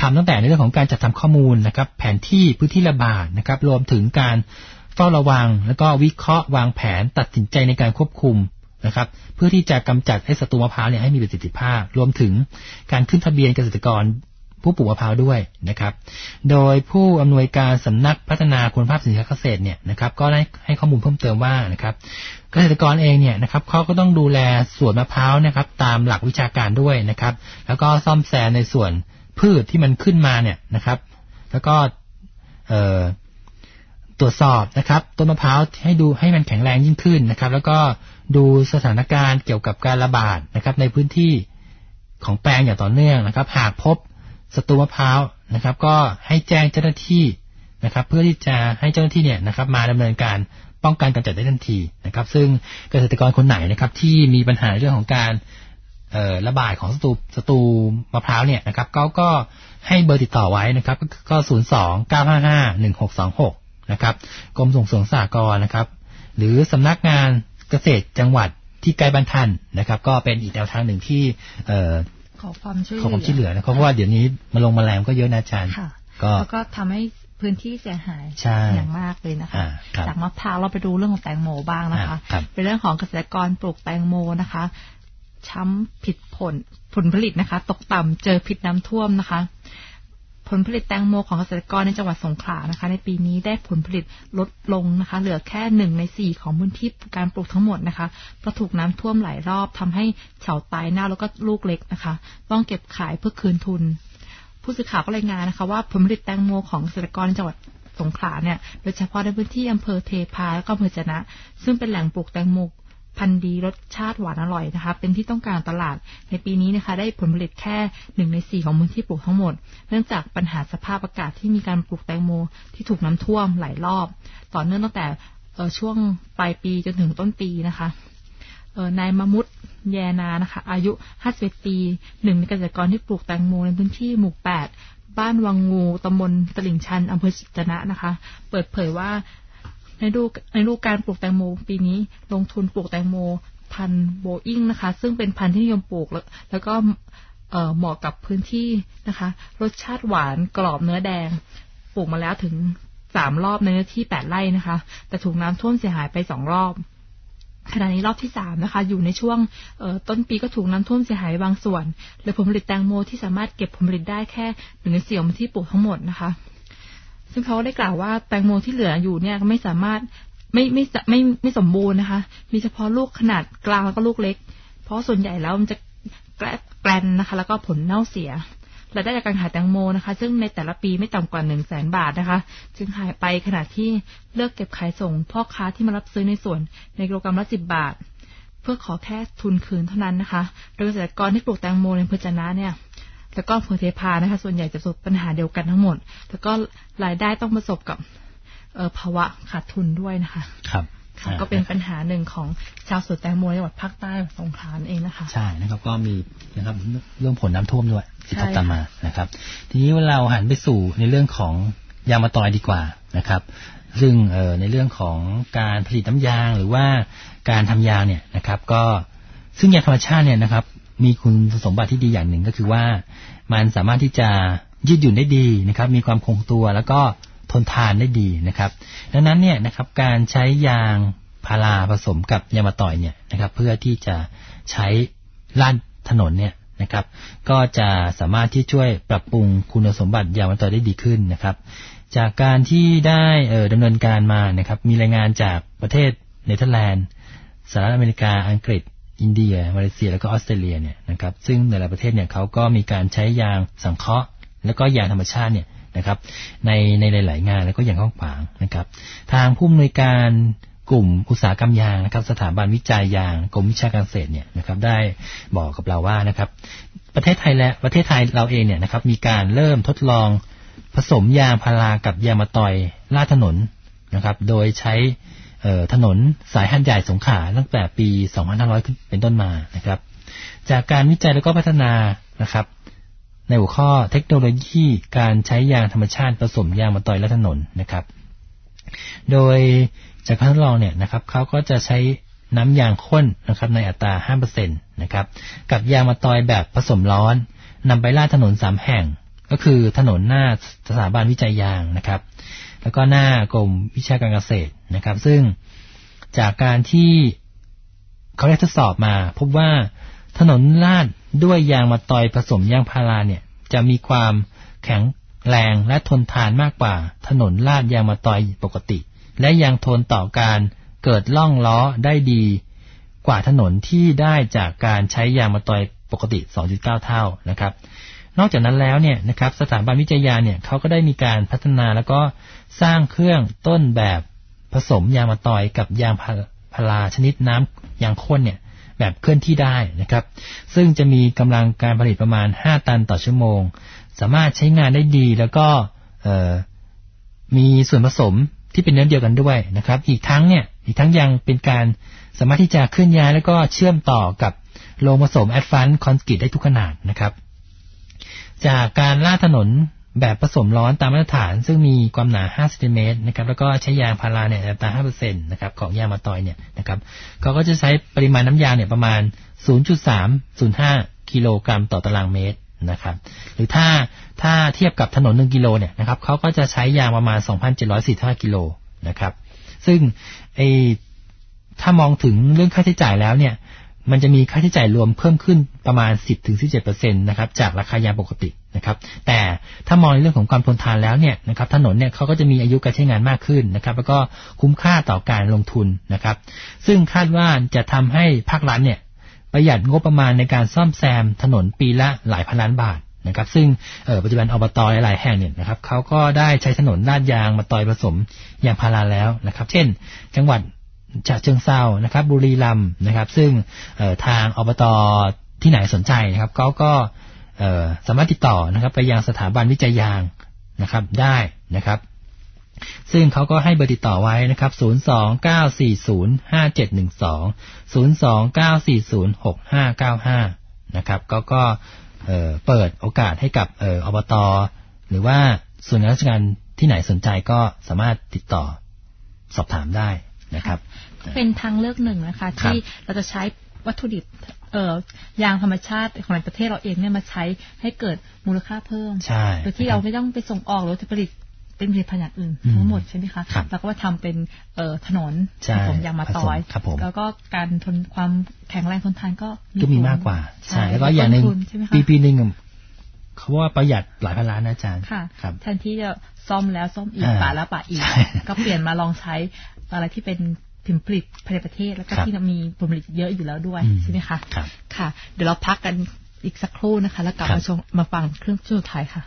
ำตั้งแต่ในเรื่องของการจัดทำข้อมูลนะครับแผนที่พื้นที่ระบาดนะครับรวมถึงการเฝ้าระวังแล้วก็วิเคราะห์วางแผนตัดสินใจในการควบคุมนะครับเพื่อที่จะกำจัดไอ้ศัตรูมะพร้าวเนี่ยให้มีประสิทธิภาพรวมถึงการขึ้นทะเบียนเกษตรกรผู้ปลูกมะพร้าวด้วยนะครับโดยผู้อำนวยการสำนักพัฒนาคุณภาพสินค้าเกษตรเนี่ยนะครับก็ได้ให้ข้อมูลเพิ่มเติมว่านะครับเกษตรกรเองเนี่ยนะครับเขาก็ต้องดูแลสวนมะพร้าวนะครับตามหลักวิชาการด้วยนะครับแล้วก็ซ่อมแซมในส่วนพืชที่มันขึ้นมาเนี่ยนะครับแล้วก็ตรวจสอบนะครับต้นมะพร้าวให้ดูให้มันแข็งแรงยิ่งขึ้นนะครับแล้วก็ดูสถานการณ์เกี่ยวกับการระบาดนะครับในพื้นที่ของแปลงอย่างต่อเนื่องนะครับหากพบศัตรูมะพร้าวนะครับก็ให้แจ้งเจ้าหน้าที่นะครับเพื่อที่จะให้เจ้าหน้าที่เนี่ยนะครับมาดำเนินการป้องกันกำจัดได้ทันทีนะครับซึ่งเกษตรกรคนไหนนะครับที่มีปัญหาเรื่องของการระบาดของศัตรูมะพร้าวเนี่ยนะครับก็ให้เบอร์ติดต่อไว้นะครับก็02-955-1626นะครับกรมส่งเสริมสหกรณ์นะครับหรือสำนักงานเกษตรจังหวัดที่ใกล้บ้านท่านนะครับก็เป็นอีกแนวทางหนึ่งที่ขอความช่วยเหลือนะครับเพราะว่าเดี๋ยวนี้แมลงก็เยอะนะอาจารย์แล้วก็ทำให้พื้นที่เสียหายอย่างมากเลยนะคะจากมะพร้าวเราไปดูเรื่องของแตงโมบ้างนะคะเป็นเรื่องของเกษตรกรปลูกแตงโมนะคะช้ำผิดผลผลิตนะคะตกต่ำเจอพิษน้ำท่วมนะคะผลผลิตแตงโมของเกษตรกรในจังหวัดสงขลานะคะในปีนี้ได้ผลผลิตลดลงนะคะเหลือแค่1 ใน 4ของพื้นที่การปลูกทั้งหมดนะคะเพราะถูกน้ำท่วมหลายรอบทำให้เฉาตายเน่าแล้วก็ลูกเล็กนะคะต้องเก็บขายเพื่อคืนทุนผู้สื่อข่าวก็รายงานนะคะว่าผลผลิตแตงโมของเกษตรกรในจังหวัดสงขลาเนี่ยโดยเฉพาะในพื้นที่อำเภอเทพาและก็อำเภอจะนะซึ่งเป็นแหล่งปลูกแตงโมพันธุ์ดีรสชาติหวานอร่อยนะคะเป็นที่ต้องการตลาดในปีนี้นะคะได้ผลผลิตแค่1 ใน 4ของพื้นที่ปลูกทั้งหมดเนื่องจากปัญหาสภาพอากาศที่มีการปลูกแตงโมที่ถูกน้ำท่วมหลายรอบต่อเนื่องตั้งแต่ช่วงปลายปีจนถึงต้นปีนะคะนายมะมุดแยนานะคะอายุ51 ปีหนึ่งในเกษตรกรที่ปลูกแตงโมในพื้นที่หมู่8บ้านวังงูตำบลตลิ่งชันอำเภอจะนะนะคะเปิดเผยว่าในฤดูการปลูกแตงโมปีนี้ลงทุนปลูกแตงโมพันธุ์โบอิ้งนะคะซึ่งเป็นพันธุ์ที่นิยมปลูกแล้วก็เหมาะกับพื้นที่นะคะรสชาติหวานกรอบเนื้อแดงปลูกมาแล้วถึง3 รอบในเนื้อที่8 ไร่นะคะแต่ถูกน้ำท่วมเสียหายไป2 รอบขณะนี้รอบที่3นะคะอยู่ในช่วงต้นปีก็ถูกน้ำท่วมเสียหายบางส่วนเหลือผลผลิตแตงโมที่สามารถเก็บผลผลิตได้แค่1 ใน 4ของที่ปลูกทั้งหมดนะคะซึ่งเขาได้กล่าวว่าแตงโมที่เหลืออยู่เนี่ยไม่สามารถไม่สมบูรณ์นะคะมีเฉพาะลูกขนาดกลางแล้วก็ลูกเล็กเพราะส่วนใหญ่แล้วมันจะแกลนนะคะแล้วก็ผลเน่าเสียรายได้จากการขายแตงโมนะคะซึ่งในแต่ละปีไม่ต่ำกว่า100,000 บาทนะคะจึงหายไปขณะที่เลือกเก็บขายส่งพ่อค้าที่มารับซื้อในส่วนในกิโลกรัมละ10 บาทเพื่อขอแค่ทุนคืนเท่านั้นนะคะโดยเกษตรกรที่ปลูกแตงโมในอำเภอจะนะเนี่ยแล้วก็อำเภอเทพานะคะส่วนใหญ่จะประสบปัญหาเดียวกันทั้งหมดแล้วก็รายได้ต้องประสบกับภาวะขาดทุนด้วยนะคะครับก็เป็นปัญหาหนึ่งของชาวสวนแตงโมในจังหวัดภาคใต้สงขลาเองนะคะใช่นะครับก็มีนะครับเรื่องผลน้ำท่วมด้วยที่ตามมานะครับทีนี้เราหันไปสู่ในเรื่องของยางมะตอยดีกว่านะครับซึ่งในเรื่องของการผลิตน้ำยางหรือว่าการทำยางเนี่ยนะครับก็ซึ่งยางธรรมชาติเนี่ยนะครับมีคุณสมบัติที่ดีอย่างหนึ่งก็คือว่ามันสามารถที่จะยืดหยุ่นได้ดีนะครับมีความคงตัวแล้วก็ทนทานได้ดีนะครับดังนั้นเนี่ยนะครับการใช้ยางพาราผสมกับยางมะตอยเนี่ยนะครับเพื่อที่จะใช้ลาดถนนเนี่ยนะครับก็จะสามารถที่ช่วยปรับปรุงคุณสมบัติยางมะตอยได้ดีขึ้นนะครับจากการที่ได้ดำเนินการมานะครับมีรายงานจากประเทศเนเธอร์แลนด์สหรัฐอเมริกาอังกฤษอินเดียมาเลเซียแล้วก็ออสเตรเลียเนี่ยนะครับซึ่งแต่ละประเทศเนี่ยเขาก็มีการใช้ยางสังเคราะห์แล้วก็ยางธรรมชาติเนี่ยนะครับในหลายๆงานแล้วก็อย่างกว้างขวางนะครับทางผู้อำนวยการกลุ่มอุตสาหกรรมยางนะครับสถาบันวิจัยยางกรมวิชาการเกษตรเนี่ยนะครับได้บอกกับเราว่านะครับประเทศไทยเราเองเนี่ยนะครับมีการเริ่มทดลองผสมยางพารากับยางมะตอยลาดถนนนะครับโดยใช้ถนนสายหัดใหญ่สงขลาตั้งแต่ปี 2500 เป็นต้นมานะครับจากการวิจัยแล้วก็พัฒนานะครับในหัวข้อเทคโนโลยีการใช้ยางธรรมชาติผสมยางมะตอยลาดถนนนะครับโดยจากการทดลองเนี่ยนะครับเขาก็จะใช้น้ำยางข้นนะครับในอัตรา 5% นะครับกับยางมะตอยแบบผสมร้อนนำไปลาดถนน3 แห่งก็คือถนนหน้าสถาบันวิจัยยางนะครับแล้วก็หน้ากรมวิชาการเกษตรนะครับซึ่งจากการที่เขาได้ทดสอบมาพบว่าถนนลาดด้วยยางมะตอยผสมยางพาราเนี่ยจะมีความแข็งแรงและทนทานมากกว่าถนนลาดยางมะตอยปกติและยังทนต่อการเกิดล่องล้อได้ดีกว่าถนนที่ได้จากการใช้ยางมะตอยปกติ 2.9 เท่านะครับนอกจากนั้นแล้วเนี่ยนะครับสถาบันวิจัยยางเนี่ยเขาก็ได้มีการพัฒนาแล้วก็สร้างเครื่องต้นแบบผสมยางมะตอยกับยางพาราชนิดน้ำยางข้นเนี่ยแบบเคลื่อนที่ได้นะครับซึ่งจะมีกำลังการผลิตประมาณ5ตันต่อชั่วโมงสามารถใช้งานได้ดีแล้วก็มีส่วนผสมที่เป็นเนื้อเดียวกันด้วยนะครับอีกทั้งยังเป็นการสามารถที่จะเคลื่อนย้ายแล้วก็เชื่อมต่อกับโรงผสมแอดวานซ์คอนกรีตได้ทุกขนาดนะครับจากการลาดถนนแบบผสมร้อนตามมาตรฐานซึ่งมีความหนา5เซนติเมตรนะครับแล้วก็ใช้ยางพาราเนี่ยอัตรา 5% นะครับของยางมะตอยเนี่ยนะครับเขาก็จะใช้ปริมาณน้ำยางเนี่ยประมาณ 0.305 กิโลกรัมต่อตารางเมตรนะครับหรือถ้าเทียบกับถนน1กิโลเนี่ยนะครับเขาก็จะใช้ยางประมาณ 2,745 กิโลนะครับซึ่งถ้ามองถึงเรื่องค่าใช้จ่ายแล้วเนี่ยมันจะมีค่าใช้จ่ายรวมเพิ่มขึ้นประมาณ 10-17% นะครับจากราคายางปกตินะครับแต่ถ้ามองในเรื่องของความทนทานแล้วเนี่ยนะครับถนนเนี่ยเขาก็จะมีอายุการใช้งานมากขึ้นนะครับแล้วก็คุ้มค่าต่อการลงทุนนะครับซึ่งคาดว่าจะทำให้ภาครัฐเนี่ยประหยัดงบประมาณในการซ่อมแซมถนนปีละหลายพันล้านบาทนะครับซึ่งปัจจุบันอบต.หลายแห่งเนี่ยนะครับเขาก็ได้ใช้ถนนลาดยางมะตอยผสมยางพาราแล้วนะครับเช่นจังหวัดฉะเชิงเทรานะครับบุรีรัมย์นะครับซึ่งทางอบต.ที่ไหนสนใจนะครับเขาก็สามารถติดต่อนะครับไปยังสถาบันวิจัยยางนะครับได้นะครับซึ่งเขาก็ให้เบอร์ติดต่อไว้นะครับ029405712 029406595นะครับก็เปิดโอกาสให้กับอบต.หรือว่าส่วนราชการที่ไหนสนใจก็สามารถติดต่อสอบถามได้นะครับเป็นทางเลือกหนึ่งนะคะที่เราจะใช้วัตถุดิบยางธรรมชาติของในประเทศเราเองเนี่ยมาใช้ให้เกิดมูลค่าเพิ่มโดยที่เราไม่ต้องไปส่งออกหรือผลิตเป็นผลิตภัณฑ์อย่างอื่นทั้งหมดใช่ไหมคะแล้วก็มาทำเป็นถนนผมยางมะตอยแล้วก็การทนความแข็งแรงทนทานก็มีมากกว่าใช่แล้วก็อย่างนึงปีนึงเขาว่าประหยัดหลายพันล้านนะอาจารย์แทนที่จะซ่อมแล้วซ่อมอีกป่าแล้วป่าอีกก็เปลี่ยนมาลองใช้อะไรที่เป็นผลิตภายในประเทศแล้วก็ที่มีผลผลิตเยอะอยู่แล้วด้วยใช่ไหมคะค่ะเดี๋ยวเราพักกันอีกสักครู่นะคะแล้วกลับมาฟังเครื่องช่วยไทยค่ะ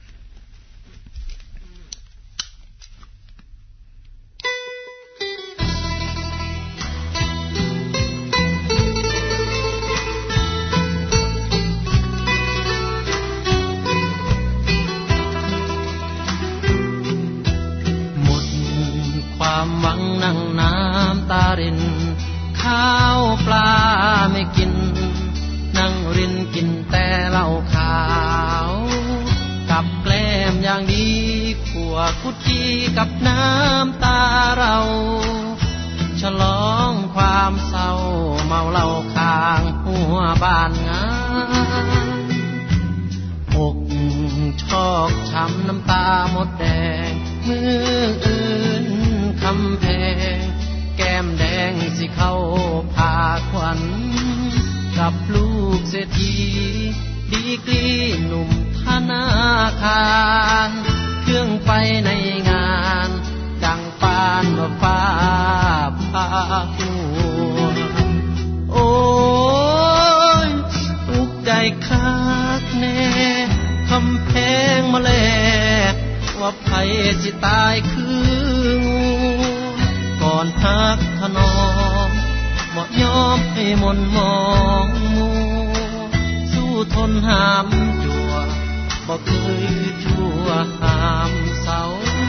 ความหวังนั่งน้ำตารินข้าวปลาไม่กินนั่งรินกินแต่เหล้าขาวกับแกล้มอย่างดีขั่วคุดจีกับน้ำตาเราฉลองความเศร้าเมาเหล้าข้างหัวบ้านงานอกชอกช้ำน้ำตาหมดแดงมืออื่นคำแพงแก้มแดงสิเข้าพาขวัญกับลูกเศรษฐีดีกรีหนุ่มธนาคารเครื่องไปในงานดังปานว่าฟ้าผ่าหัวโอ้ยทุกใจคักแน่คำแพงมาแลว่าไผสิตายคืองูก่อนพักถนอมบ่ยอมให้มนมองมัวสู้ทนหามจั่วบ่เคยชั่วหามเศร้า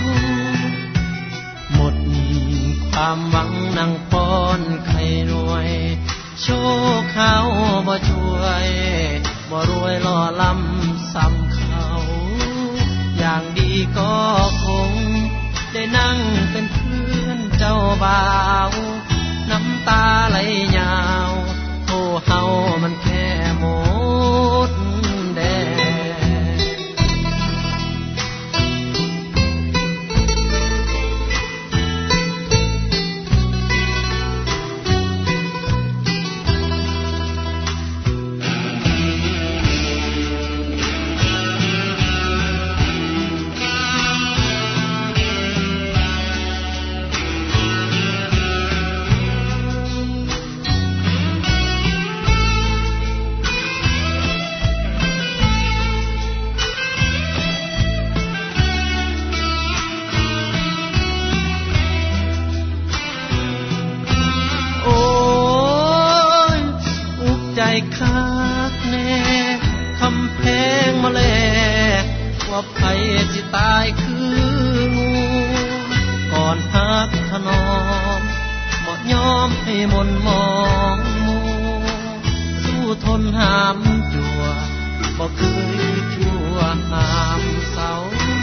หมดความหวังนั่งป้อนไข่รวยโชคเขาบ่ช่วยบ่รวยล่อลำซ้ำเขาอย่างดีก็คงได้นั่งเป็นเพื่อนเจ้าบ่าวน้ำตาไหลยาวโทเฮามันแค่หมดแดงไผสิตายคืองูก่อนฮักถนอมบ่ยอมให้มนมองมูสู้ทนหามจั่วบ่เคยชั่วหามเศร้า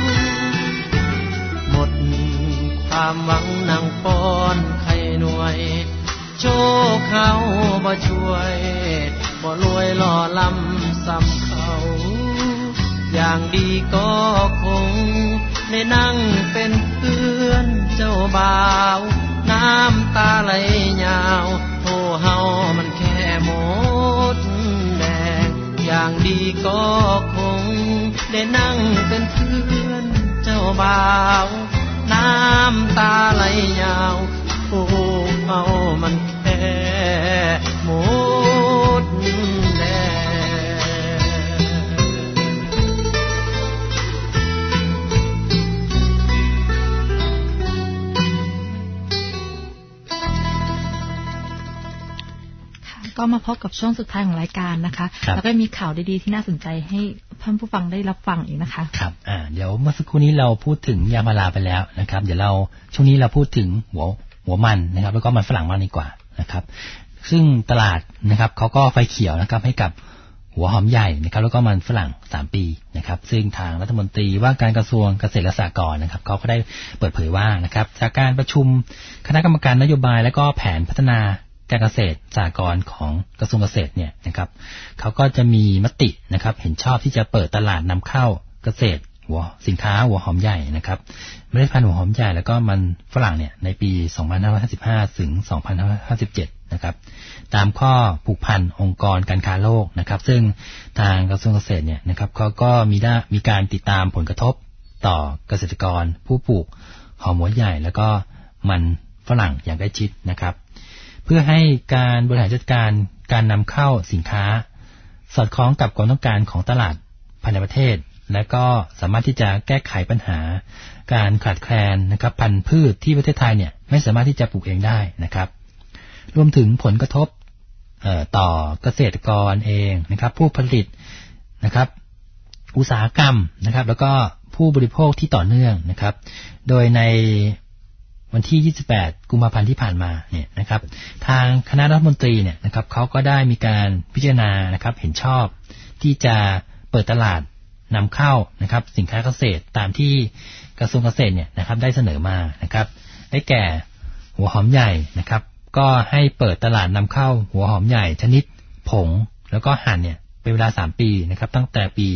หมดความหวังนั่งป้อนไข่หน่วยโชคเขาบ่ช่วยบ่รวยหล่อลำซ้ำเขาอย่างดีก็คงได้นั่งเป็นเพื่อนเจ้าบ่าวน้ำตาไหลยาวโทเฮามันแค่หมดแดงอย่างดีก็คงได้นั่งเป็นเพื่อนเจ้าบ่าวน้ำตาไหลยาวโอ้เฮามันแค่หมดแดก็มาพบกับช่วงสุดท้ายของรายการนะคะแล้วก็มีข่าวดีๆที่น่าสนใจให้ท่านผู้ฟังได้รับฟังอีกนะคะครับเดี๋ยวเมื่อสักครู่นี้เราพูดถึงยางพาราไปแล้วนะครับเดี๋ยวเราช่วงนี้เราพูดถึงหัวมันนะครับแล้วก็มันฝรั่งมากดีกว่านะครับซึ่งตลาดนะครับเขาก็ไฟเขียวนะครับให้กับหัวหอมใหญ่นะครับแล้วก็มันฝรั่ง3ปีนะครับซึ่งทางรัฐมนตรีว่าการกระทรวงเกษตรและสหกรณ์นะครับเขาก็ได้เปิดเผยว่านะครับจากการประชุมคณะกรรมการนโยบายและก็แผนพัฒนาการเกษตรสหกรณ์ของกระทรวงเกษตรเนี่ยนะครับเขาก็จะมีมตินะครับเห็นชอบที่จะเปิดตลาดนำเข้าเกษตรสินค้าหัวหอมใหญ่นะครับเมล็ดพันธุ์หัวหอมใหญ่แล้วก็มันฝรั่งเนี่ยในปี 2555 ถึง 2557 นะครับตามข้อผูกพันองค์กรการค้าโลกนะครับซึ่งทางกระทรวงเกษตรเนี่ยนะครับเขาก็มีการติดตามผลกระทบต่อเกษตรกรผู้ปลูกหอมหัวใหญ่แล้วก็มันฝรั่งอย่างใกล้ชิดนะครับเพื่อให้การบริหารจัดการการนำเข้าสินค้าสอดคล้องกับความต้องการของตลาดภายในประเทศและก็สามารถที่จะแก้ไขปัญหาการขาดแคลนนะครับพันธุ์พืชที่ประเทศไทยเนี่ยไม่สามารถที่จะปลูกเองได้นะครับรวมถึงผลกระทบต่อเกษตรกรเองนะครับผู้ผลิตนะครับอุตสาหกรรมนะครับแล้วก็ผู้บริโภคที่ต่อเนื่องนะครับโดยในวันที่ 28 กุมภาพันธ์ที่ผ่านมาเนี่ยนะครับทางคณะรัฐมนตรีเนี่ยนะครับเขาก็ได้มีการพิจารณานะครับเห็นชอบที่จะเปิดตลาดนำเข้านะครับสินค้าเกษตรตามที่กระทรวงเกษตรเนี่ยนะครับได้เสนอมานะครับได้แก่หัวหอมใหญ่นะครับก็ให้เปิดตลาดนำเข้าหัวหอมใหญ่ชนิดผงแล้วก็หั่นเนี่ยเป็นเวลา3ปีนะครับตั้งแต่ปี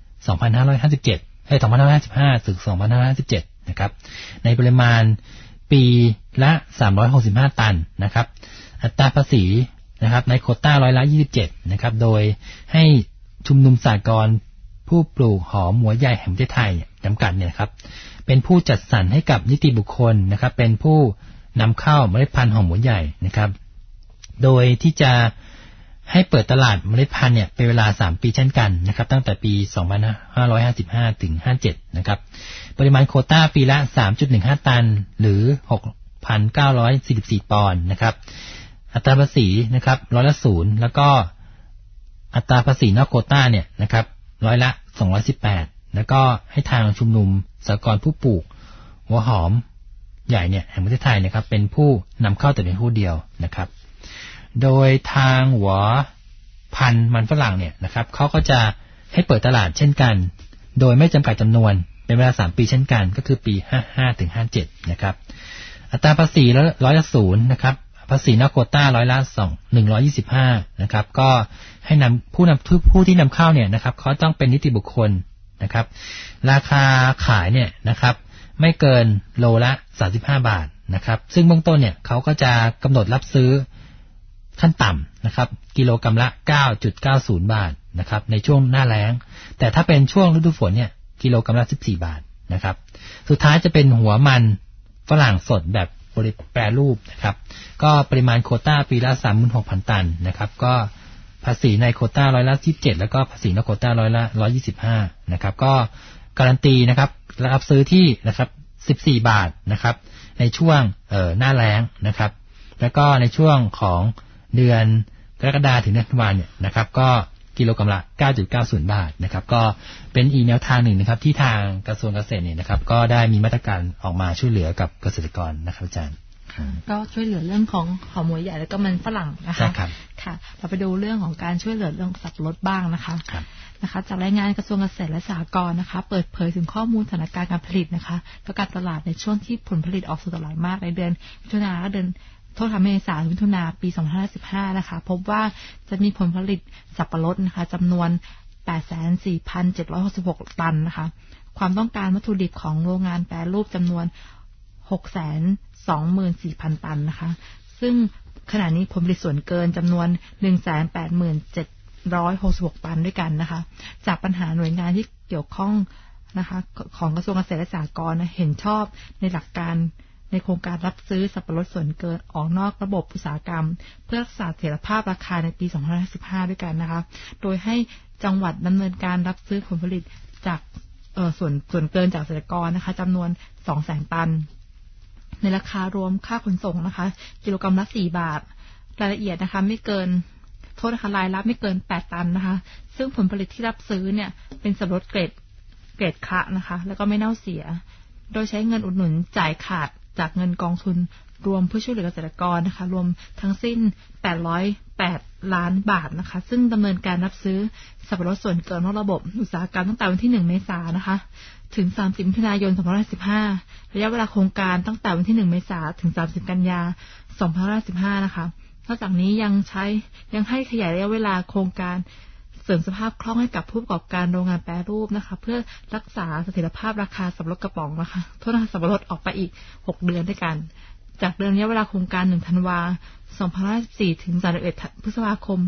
2555 ถึง 2557 นะครับในปริมาณปีละ365 ตันนะครับอัตราภาษีนะครับในโควต้า27%นะครับโดยให้ชุมนุมสหกรณ์ผู้ปลูกหอมหัวใหญ่แห่งประเทศไทยจำกัดเนี่ยครับเป็นผู้จัดสรรให้กับนิติบุคคลนะครับเป็นผู้นำเข้าเมล็ดพันธุ์หอมหัวใหญ่นะครับโดยที่จะให้เปิดตลาดเมล็ดพันธุ์เนี่ยเป็นเวลา3ปีเช่นกันนะครับตั้งแต่ปี 2555 ถึง 57 นะครับปริมาณโควต้าปีละ 3.15 ตันหรือ 6,944 ปอนด์นะครับอัตราภาษีนะครับ0%แล้วก็อัตราภาษีนอกโควต้าเนี่ยนะครับ218แล้วก็ให้ทางชุมนุมสหกรณ์ผู้ปลูกหัวหอมใหญ่เนี่ยแห่งประเทศไทยนะครับเป็นผู้นำเข้าแต่เป็นผู้เดียวนะครับโดยทางหัวพันธุ์มันฝรั่งเนี่ยนะครับเขาก็จะให้เปิดตลาดเช่นกันโดยไม่จำกัดจำนวนเป็นเวลา3ปีเช่นกันก็คือปี 55 ถึง 57 นะครับอัตราภาษี0%นะครับภาษีนอกโควต้า125นะครับก็ให้นำผู้ที่นำเข้าเนี่ยนะครับเขาต้องเป็นนิติบุคคลนะครับราคาขายเนี่ยนะครับไม่เกินโลละ35 บาทนะครับซึ่งเบื้องต้นเนี่ยเขาก็จะกำหนดรับซื้อขั้นต่ำนะครับกิโลกรัมละ 9.90 บาทนะครับในช่วงหน้าแล้งแต่ถ้าเป็นช่วงฤดูฝนเนี่ยกิโลกรัมละ14 บาทนะครับสุดท้ายจะเป็นหัวมันฝรั่งสดแบบแปรรูปนะครับก็ปริมาณโควต้าปีละ 36,000 ตันนะครับก็ภาษีในโควต้า27%แล้วก็ภาษีนอกโควต้า125นะครับก็การันตีนะครับรับซื้อที่นะครับ14 บาทนะครับในช่วงหน้าแล้งนะครับแล้วก็ในช่วงของเดือนกรกฎาคมถึงเดือนธันวาคมเนี่ยนะครับก็กิโลกรัมละ 9.90 บาทนะครับก็เป็นอีกแนวทางหนึ่งนะครับที่ทางกระทรวงเกษตรเนี่ยนะครับก็ได้มีมาตรการออกมาช่วยเหลือกับเกษตรกรนะครับอาจารย์ก็ช่วยเหลือเรื่องของหอมหัวใหญ่แล้วก็มันฝรั่งนะคะค่ะเราไปดูเรื่องของการช่วยเหลือเรื่องสับปะรดบ้างนะคะจากรายงานกระทรวงเกษตรและสหกรณ์นะคะเปิดเผยถึงข้อมูลสถานการณ์การผลิตนะคะและการตลาดในช่วงที่ผลผลิตออกสู่ตลาดมากในเดือนมิถุนายนและเดือนเมษายนมิถุนายนปี2515นะคะพบว่าจะมีผลผลิตสับปะรดนะคะจำนวน 84,766 ตันนะคะความต้องการวัตถุดิบของโรงงานแปรรูปจำนวน 624,000 ตันนะคะซึ่งขณะนี้ผลผลิตส่วนเกินจำนวน 187,666 ตันด้วยกันนะคะจากปัญหาหน่วยงานที่เกี่ยวข้องนะคะของกระทรวงเกษตรและสหกรณ์เห็นชอบในหลักการในโครงการรับซื้อสับปะรดส่วนเกินออกนอกระบบอุตสาหกรรมเพื่อรักษาเสถียรภาพราคาในปี2515ด้วยกันนะคะโดยให้จังหวัดดำเนินการรับซื้อผลผลิตจากส่วนเกินจากเกษตรกรนะคะจำนวน 200,000 ตันในราคารวมค่าขนส่งนะคะกิโลกรัมละ4 บาทรายละเอียดนะคะไม่เกินโทษนะคะรายละไม่เกิน8 ตันนะคะซึ่งผลผลิตที่รับซื้อเนี่ยเป็นสับปะรดเกรดคะนะคะแล้วก็ไม่เน่าเสียโดยใช้เงินอุดหนุนจ่ายขาดจากเงินกองทุนรวมเพื่อช่วยเหลือเกษตรกรนะคะรวมทั้งสิ้น808 ล้านบาทนะคะซึ่งดำเนินการรับซื้อสับปะรดส่วนเกินนอกระบบอุตสาหกรรมตั้งแต่วันที่1 เมษายนนะคะถึง30 มิถุนายน 2515ระยะเวลาโครงการตั้งแต่วันที่1 เมษายนถึง30 กันยายน 2515นะคะนอกจากนี้ยังให้ขยายระยะเวลาโครงการเสริมสภาพคล่องให้กับผู้ประกอบการโรงงานแปรรูปนะคะเพื่อรักษาเสถียรภาพราคาสับปะรดกระป๋องนะคะโทษนะคะสับปะรดออกไปอีก6 เดือนด้วยกันจากเดือนระยะเวลาโครงการ1 ธันวาคม 2514 ถึง 31 พฤษภาคม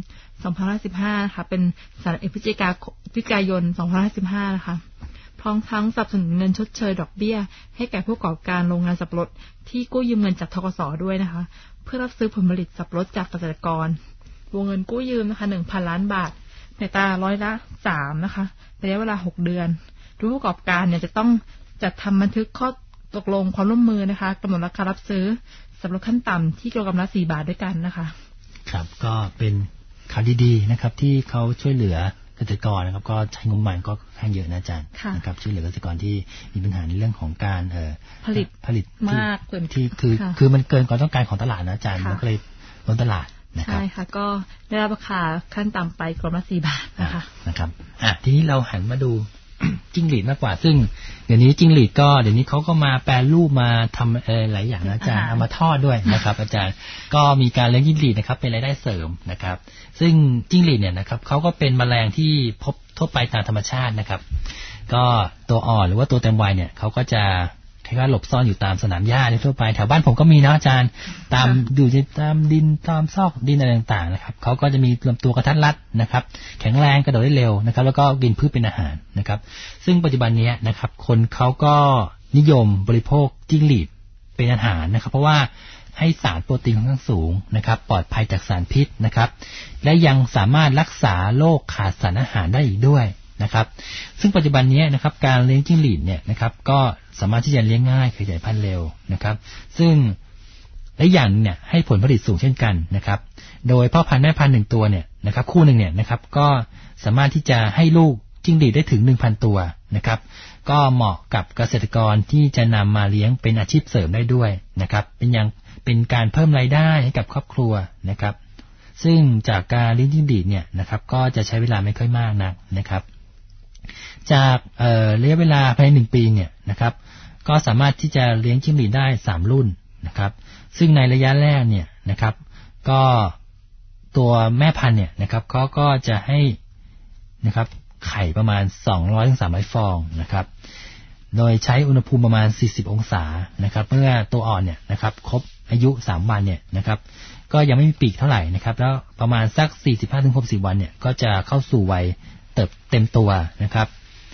2515นะคะเป็น 31 พฤศจิกายน 2515นะคะพร้อมทั้งสนับสนุนเงินชดเชยดอกเบี้ยให้แก่ผู้ประกอบการโรงงานสับปะรดที่กู้ยืมเงินจากธกส.ด้วยนะคะเพื่อรับซื้อผลผลิตสับปะรดจากเกษตรกรวงเงินกู้ยืมนะคะ 1,000 ล้านบาทในอัตราร้อยละ 3นะคะระยะเวลา6 เดือนผู้ประกอบการเนี่ยจะต้องจัดทำบันทึกข้อตกลงความร่วมมือนะคะกำหนดราคารับซื้อสับปะรดขั้นต่ำที่กิโลกรัมละ4 บาทด้วยกันนะคะครับก็เป็นข่าวดีๆนะครับที่เขาช่วยเหลือเกษตรกรนะครับก็ใช้งบประมาณก็ค่อนข้างเยอะนะอาจารย์นะครับช่วยเหลือเกษตรกรที่มีปัญหาในเรื่องของการผลิตมากเกินที่คือมันเกินความต้องการของตลาดนะอาจารย์มันก็เลยล้นตลาดใช่ค่ะก็ได้รับราคาขั้นต่ำไปกรัมละ4 บาทนะคะนะครับทีนี้เราหันมาดู จิ้งหรีดมากกว่าซึ่งเดี๋ยวนี้จิ้งหรีดก็เดี๋ยวนี้เขาก็มาแปรรูปมาทำหลายอย่างนะอาจารย์เอามาทอดด้วยนะครับอาจารย์ก็มีการเลี้ยงจิ้งหรีดนะครับเป็นรายได้เสริมนะครับซึ่งจิ้งหรีดเนี่ยนะครับเขาก็เป็นแมลงที่พบทั่วไปตามธรรมชาตินะครับก็ตัวอ่อนหรือว่าตัวเต็มวัยเนี่ยเขาก็จะคล้ายๆหลบซ่อนอยู่ตามสนามหญ้าทั่วไปแถวบ้านผมก็มีนะอาจารย์ตามอยู่ตามดินตามซอกดินอะไรต่างๆนะครับเขาก็จะมีลำตัวกระทัดรัดนะครับแข็งแรงกระโดดได้เร็วนะครับแล้วก็กินพืชเป็นอาหารนะครับซึ่งปัจจุบันนี้นะครับคนเขาก็นิยมบริโภคจิ้งหรีดเป็นอาหารนะครับเพราะว่าให้สารโปรตีนค่อนข้างสูงนะครับปลอดภัยจากสารพิษนะครับและยังสามารถรักษาโรคขาดสารอาหารได้อีกด้วยนะครับซึ่งปัจจุบันนี้นะครับการเลี้ยงจิ้งหรีดเนี่ยนะครับก็สามารถที่จะเลี้ยงง่ายขยายพันธุ์เร็วนะครับซึ่งและอย่างเนี่ยให้ผลผลิตสูงเช่นกันนะครับโดยพ่อพันธุ์แม่พันธุ์1 ตัวเนี่ยนะครับคู่หนึ่งเนี่ยนะครับก็สามารถที่จะให้ลูกจิ้งหรีดได้ถึง 1,000 ตัวนะครับก็เหมาะกับเกษตรกรที่จะนำมาเลี้ยงเป็นอาชีพเสริมได้ด้วยนะครับเป็นการเพิ่มรายได้ให้กับครอบครัวนะครับซึ่งจากการเลี้ยงจิ้งหรีดเนี่ยนะครับก็จะใช้เวลาไม่ค่อยมากนักนะครับจากระยะเวลาภายใน1 ปีเนี่ยนะครับก็สามารถที่จะเลี้ยงจิ้งหรีดได้3 รุ่นนะครับซึ่งในระยะแรกเนี่ยนะครับก็ตัวแม่พันธุ์เนี่ยนะครับก็จะให้นะครับไข่ประมาณ 200-300 ฟองนะครับโดยใช้อุณหภูมิประมาณ40 องศานะครับเมื่อตัวอ่อนเนี่ยนะครับครบอายุ3 วันเนี่ยนะครับก็ยังไม่มีปีกเท่าไหร่นะครับแล้วประมาณสัก 45-60 วันเนี่ยก็จะเข้าสู่วัยเต็มตัวนะครับ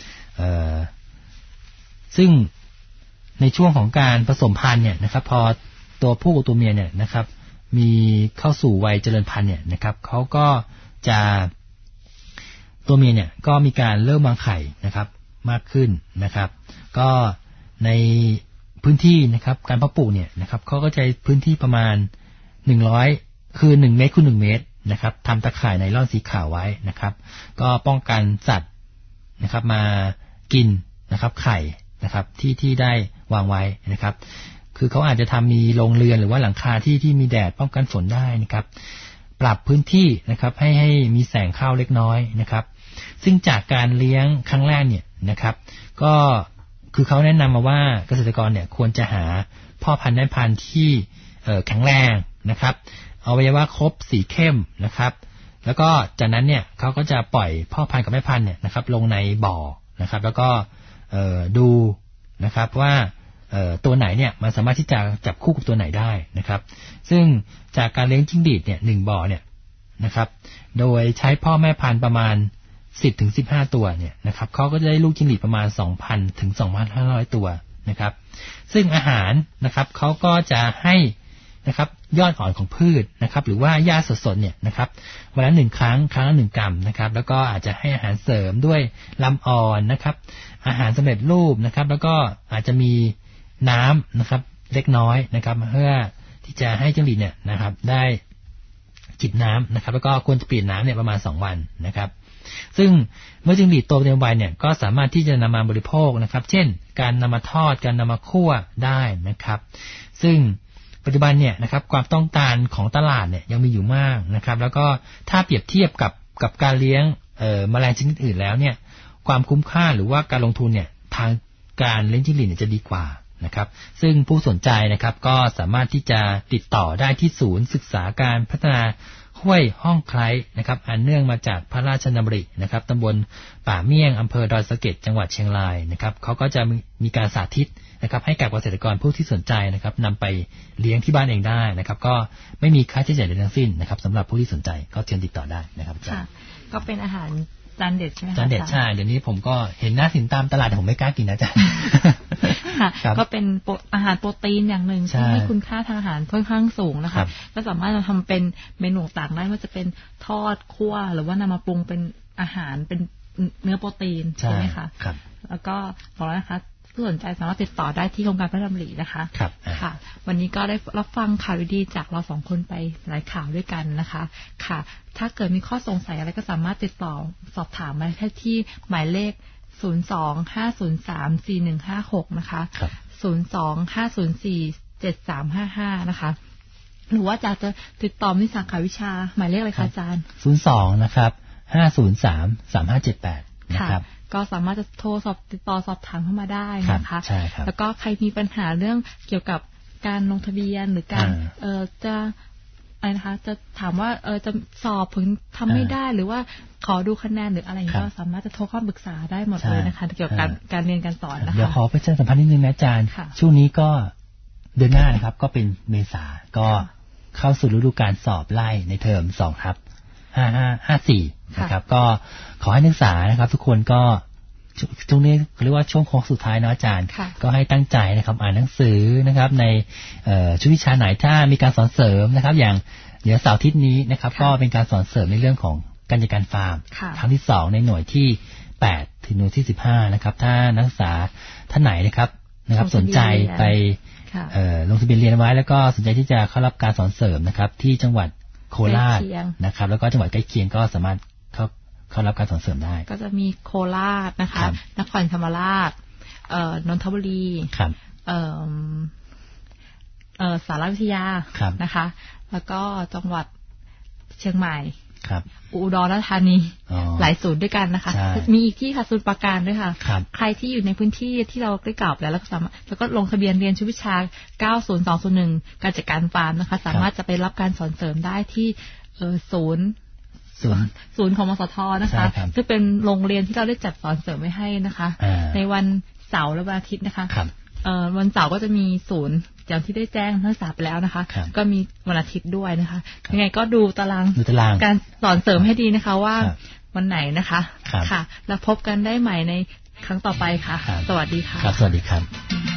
ซึ่งในช่วงของการผสมพันธุ์เนี่ยนะครับพอตัวผู้กับตัวเมียเนี่ยนะครับมีเข้าสู่วัยเจริญพันธุ์เนี่ยนะครับเขาก็จะตัวเมียเนี่ยก็มีการเริ่มวางไข่นะครับมากขึ้นนะครับก็ในพื้นที่นะครับการเพาะปลูกเนี่ยนะครับเขาก็ใช้พื้นที่ประมาณ100คือ1 เมตรคูณ1 เมตรนะครับทำตะข่ายไนล่อนสีขาวไว้นะครับก็ป้องกันสัตว์นะครับมากินนะครับไข่นะครับที่ได้วางไว้นะครับคือเขาอาจจะทำมีโรงเรือนหรือว่าหลังคาที่มีแดดป้องกันฝนได้นะครับปรับพื้นที่นะครับให้มีแสงเข้าเล็กน้อยนะครับซึ่งจากการเลี้ยงครั้งแรกเนี่ยนะครับก็คือเขาแนะนำมาว่าเกษตรกรเนี่ยควรจะหาพ่อพันธุ์แม่พันธุ์ที่แข็งแรงนะครับอวัยวะครบสีเข้มนะครับแล้วก็จากนั้นเนี่ยเขาก็จะปล่อยพ่อพันธุ์กับแม่พันธุ์เนี่ยนะครับลงในบ่อนะครับแล้วก็ดูนะครับว่าตัวไหนเนี่ยมันสามารถที่จะจับคู่กับตัวไหนได้นะครับซึ่งจากการเลี้ยงจิ้งหรีดเนี่ย1บ่อเนี่ยนะครับโดยใช้พ่อแม่พันธุ์ประมาณ10 ถึง 15 ตัวเนี่ยนะครับเขาก็จะได้ลูกจิ้งหรีดประมาณ 2,000 ถึง 2,500 ตัวนะครับซึ่งอาหารนะครับเขาก็จะให้นะครับยอดอ่อนของพืชนะครับหรือว่าหญ้าสดๆเนี่ยนะครับวันละ1 ครั้งละ1 กรัมนะครับแล้วก็อาจจะให้อาหารเสริมด้วยลำอ่อนนะครับอาหารสำเร็จรูปนะครับแล้วก็อาจจะมีน้ำนะครับเล็กน้อยนะครับเพื่อที่จะให้จิ้งหรีดเนี่ยนะครับได้จิบน้ำนะครับแล้วก็ควรจะเปลี่ยนน้ำเนี่ยประมาณ2 วันนะครับซึ่งเมื่อจิ้งหรีดโตเต็มวัยเนี่ยก็สามารถที่จะนำมาบริโภคนะครับเช่นการนำมาทอดการนำมาคั่วได้นะครับซึ่งปัจจุบันเนี่ยนะครับความต้องการของตลาดเนี่ยยังมีอยู่มากนะครับแล้วก็ถ้าเปรียบเทียบกับการเลี้ยงแมลงชนิดอื่นแล้วเนี่ยความคุ้มค่าหรือว่าการลงทุนเนี่ยทางการเลี้ยงจิ้งหรีดเนี่ยจะดีกว่านะครับซึ่งผู้สนใจนะครับก็สามารถที่จะติดต่อได้ที่ศูนย์ศึกษาการพัฒนาห้วยห้องไคล้นะครับอันเนื่องมาจากพระราชดำรินะครับตำบลป่าเมี่ยงอำเภอดอยสะเก็ดจังหวัดเชียงรายนะครับเขาก็จะมีการสาธิตนะครับให้กับเกษตรกรผู้ที่สนใจนะครับนำไปเลี้ยงที่บ้านเองได้นะครับก็ไม่มีค่าใช้จ่ายใดทั้งสิ้นนะครับสำหรับผู้ที่สนใจก็เชิญติดต่อได้นะครับอาจารย์ก็เป็นอาหารจานเด็ดใช่ไหมคะจานเด็ดใช่เดี๋ยวนี้ผมก็เห็นหน้าสินตามตลาดแต่ผมไม่กล้ากินนะจ๊ะก็เป็นอาหารโปรตีนอย่างหนึ่งที่มีคุณค่าทางอาหารค่อนข้างสูงนะคะก็สามารถทำเป็นเมนูต่างได้ว่าจะเป็นทอดคั่วหรือว่านำมาปรุงเป็นอาหารเป็นเนื้อโปรตีนใช่ไหมคะแล้วก็บอกแล้วนะคะผู้สนใจสามารถติดต่อได้ที่โครงการพระดำรินะคะค่ะวันนี้ก็ได้รับฟังข่าวดีๆจากเรา2 คนไปหลายข่าวด้วยกันนะคะค่ะถ้าเกิดมีข้อสงสัยอะไรก็สามารถติดต่อสอบถามมาได้ที่หมายเลข025034156นะคะ025047355นะคะหรือว่าจะติดต่อที่สาขาวิชาหมายเลขอะไรคะอาจารย์ 02นะครับ5033578นะครับก็สามารถจะโทรติดต่อสอบถามเข้ามาได้นะคะแล้วก็ใครมีปัญหาเรื่องเกี่ยวกับการลงทะเบียนหรือการจะอะไรนะคะจะถามว่าจะสอบผลทำไม่ได้หรือว่าขอดูคะแนนหรืออะไรอย่างนี้ก็สามารถจะโทรเข้าปรึกษาได้หมดเลยนะคะเกี่ยวกับการเรียนการสอนนะคะเดี๋ยวขอประชาสัมพันธ์นิดนึงนะอาจารย์ช่วงนี้ก็เดือนหน้านะครับก็เป็นเมษาก็เข้าสู่ฤดูกาลสอบไล่ในเทอม2/5554นะครับก็ขอให้นักศึกษานะครับทุกคนก็ช่วงนี้เรียกว่าช่วงโค้งสุดท้ายนะอาจารย์ก็ให้ตั้งใจนะครับอ่านหนังสือนะครับในชุดวิชาไหนถ้ามีการสอนเสริมนะครับอย่างเดี๋ยวเสาร์อาทิตย์นี้นะครับก็เป็นการสอนเสริมในเรื่องของการจัดการฟาร์มครั้งที่2ในหน่วยที่8ถึงหน่วยที่15นะครับถ้านักศึกษาท่านไหนนะครับสนใจไปลงทะเบียนเรียนไว้แล้วก็สนใจที่จะเข้ารับการสอนเสริมนะครับที่จังหวัดโคราชนะครับแล้วก็จังหวัดใกล้เคียงก็สามารถเข้ารับการสอนเสริมได้ก็จะมีโคราชนะคะนครศรีธรรมราชนนทบุรีสารวิทยานะคะแล้วก็จังหวัดเชียงใหม่อุดรธานีหลายศูนย์ด้วยกันนะคะมีอีกที่ค่ะศูนย์ปราการด้วยค่ะใครที่อยู่ในพื้นที่ที่เราได้กล่าวแล้วก็สามารถแล้วก็ลงทะเบียนเรียนชุดวิชา90201การจัดการฟาร์มนะคะสามารถจะไปรับการสอนเสริมได้ที่ศูนย์ของมสท.นะคะซึ่งเป็นโรงเรียนที่เราได้จัดสอนเสริมไว้ให้นะคะในวันเสาร์และวันอาทิตย์นะคะวันเสาร์ก็จะมีศูนย์อย่างที่ได้แจ้งนักศึกษาไปแล้วนะคะก็มีวันอาทิตย์ด้วยนะคะยังไงก็ดูตารางการสอนเสริมให้ดีนะคะว่าวันไหนนะคะค่ะแล้วพบกันได้ใหม่ในครั้งต่อไปค่ะสวัสดีค่ะสวัสดีครับ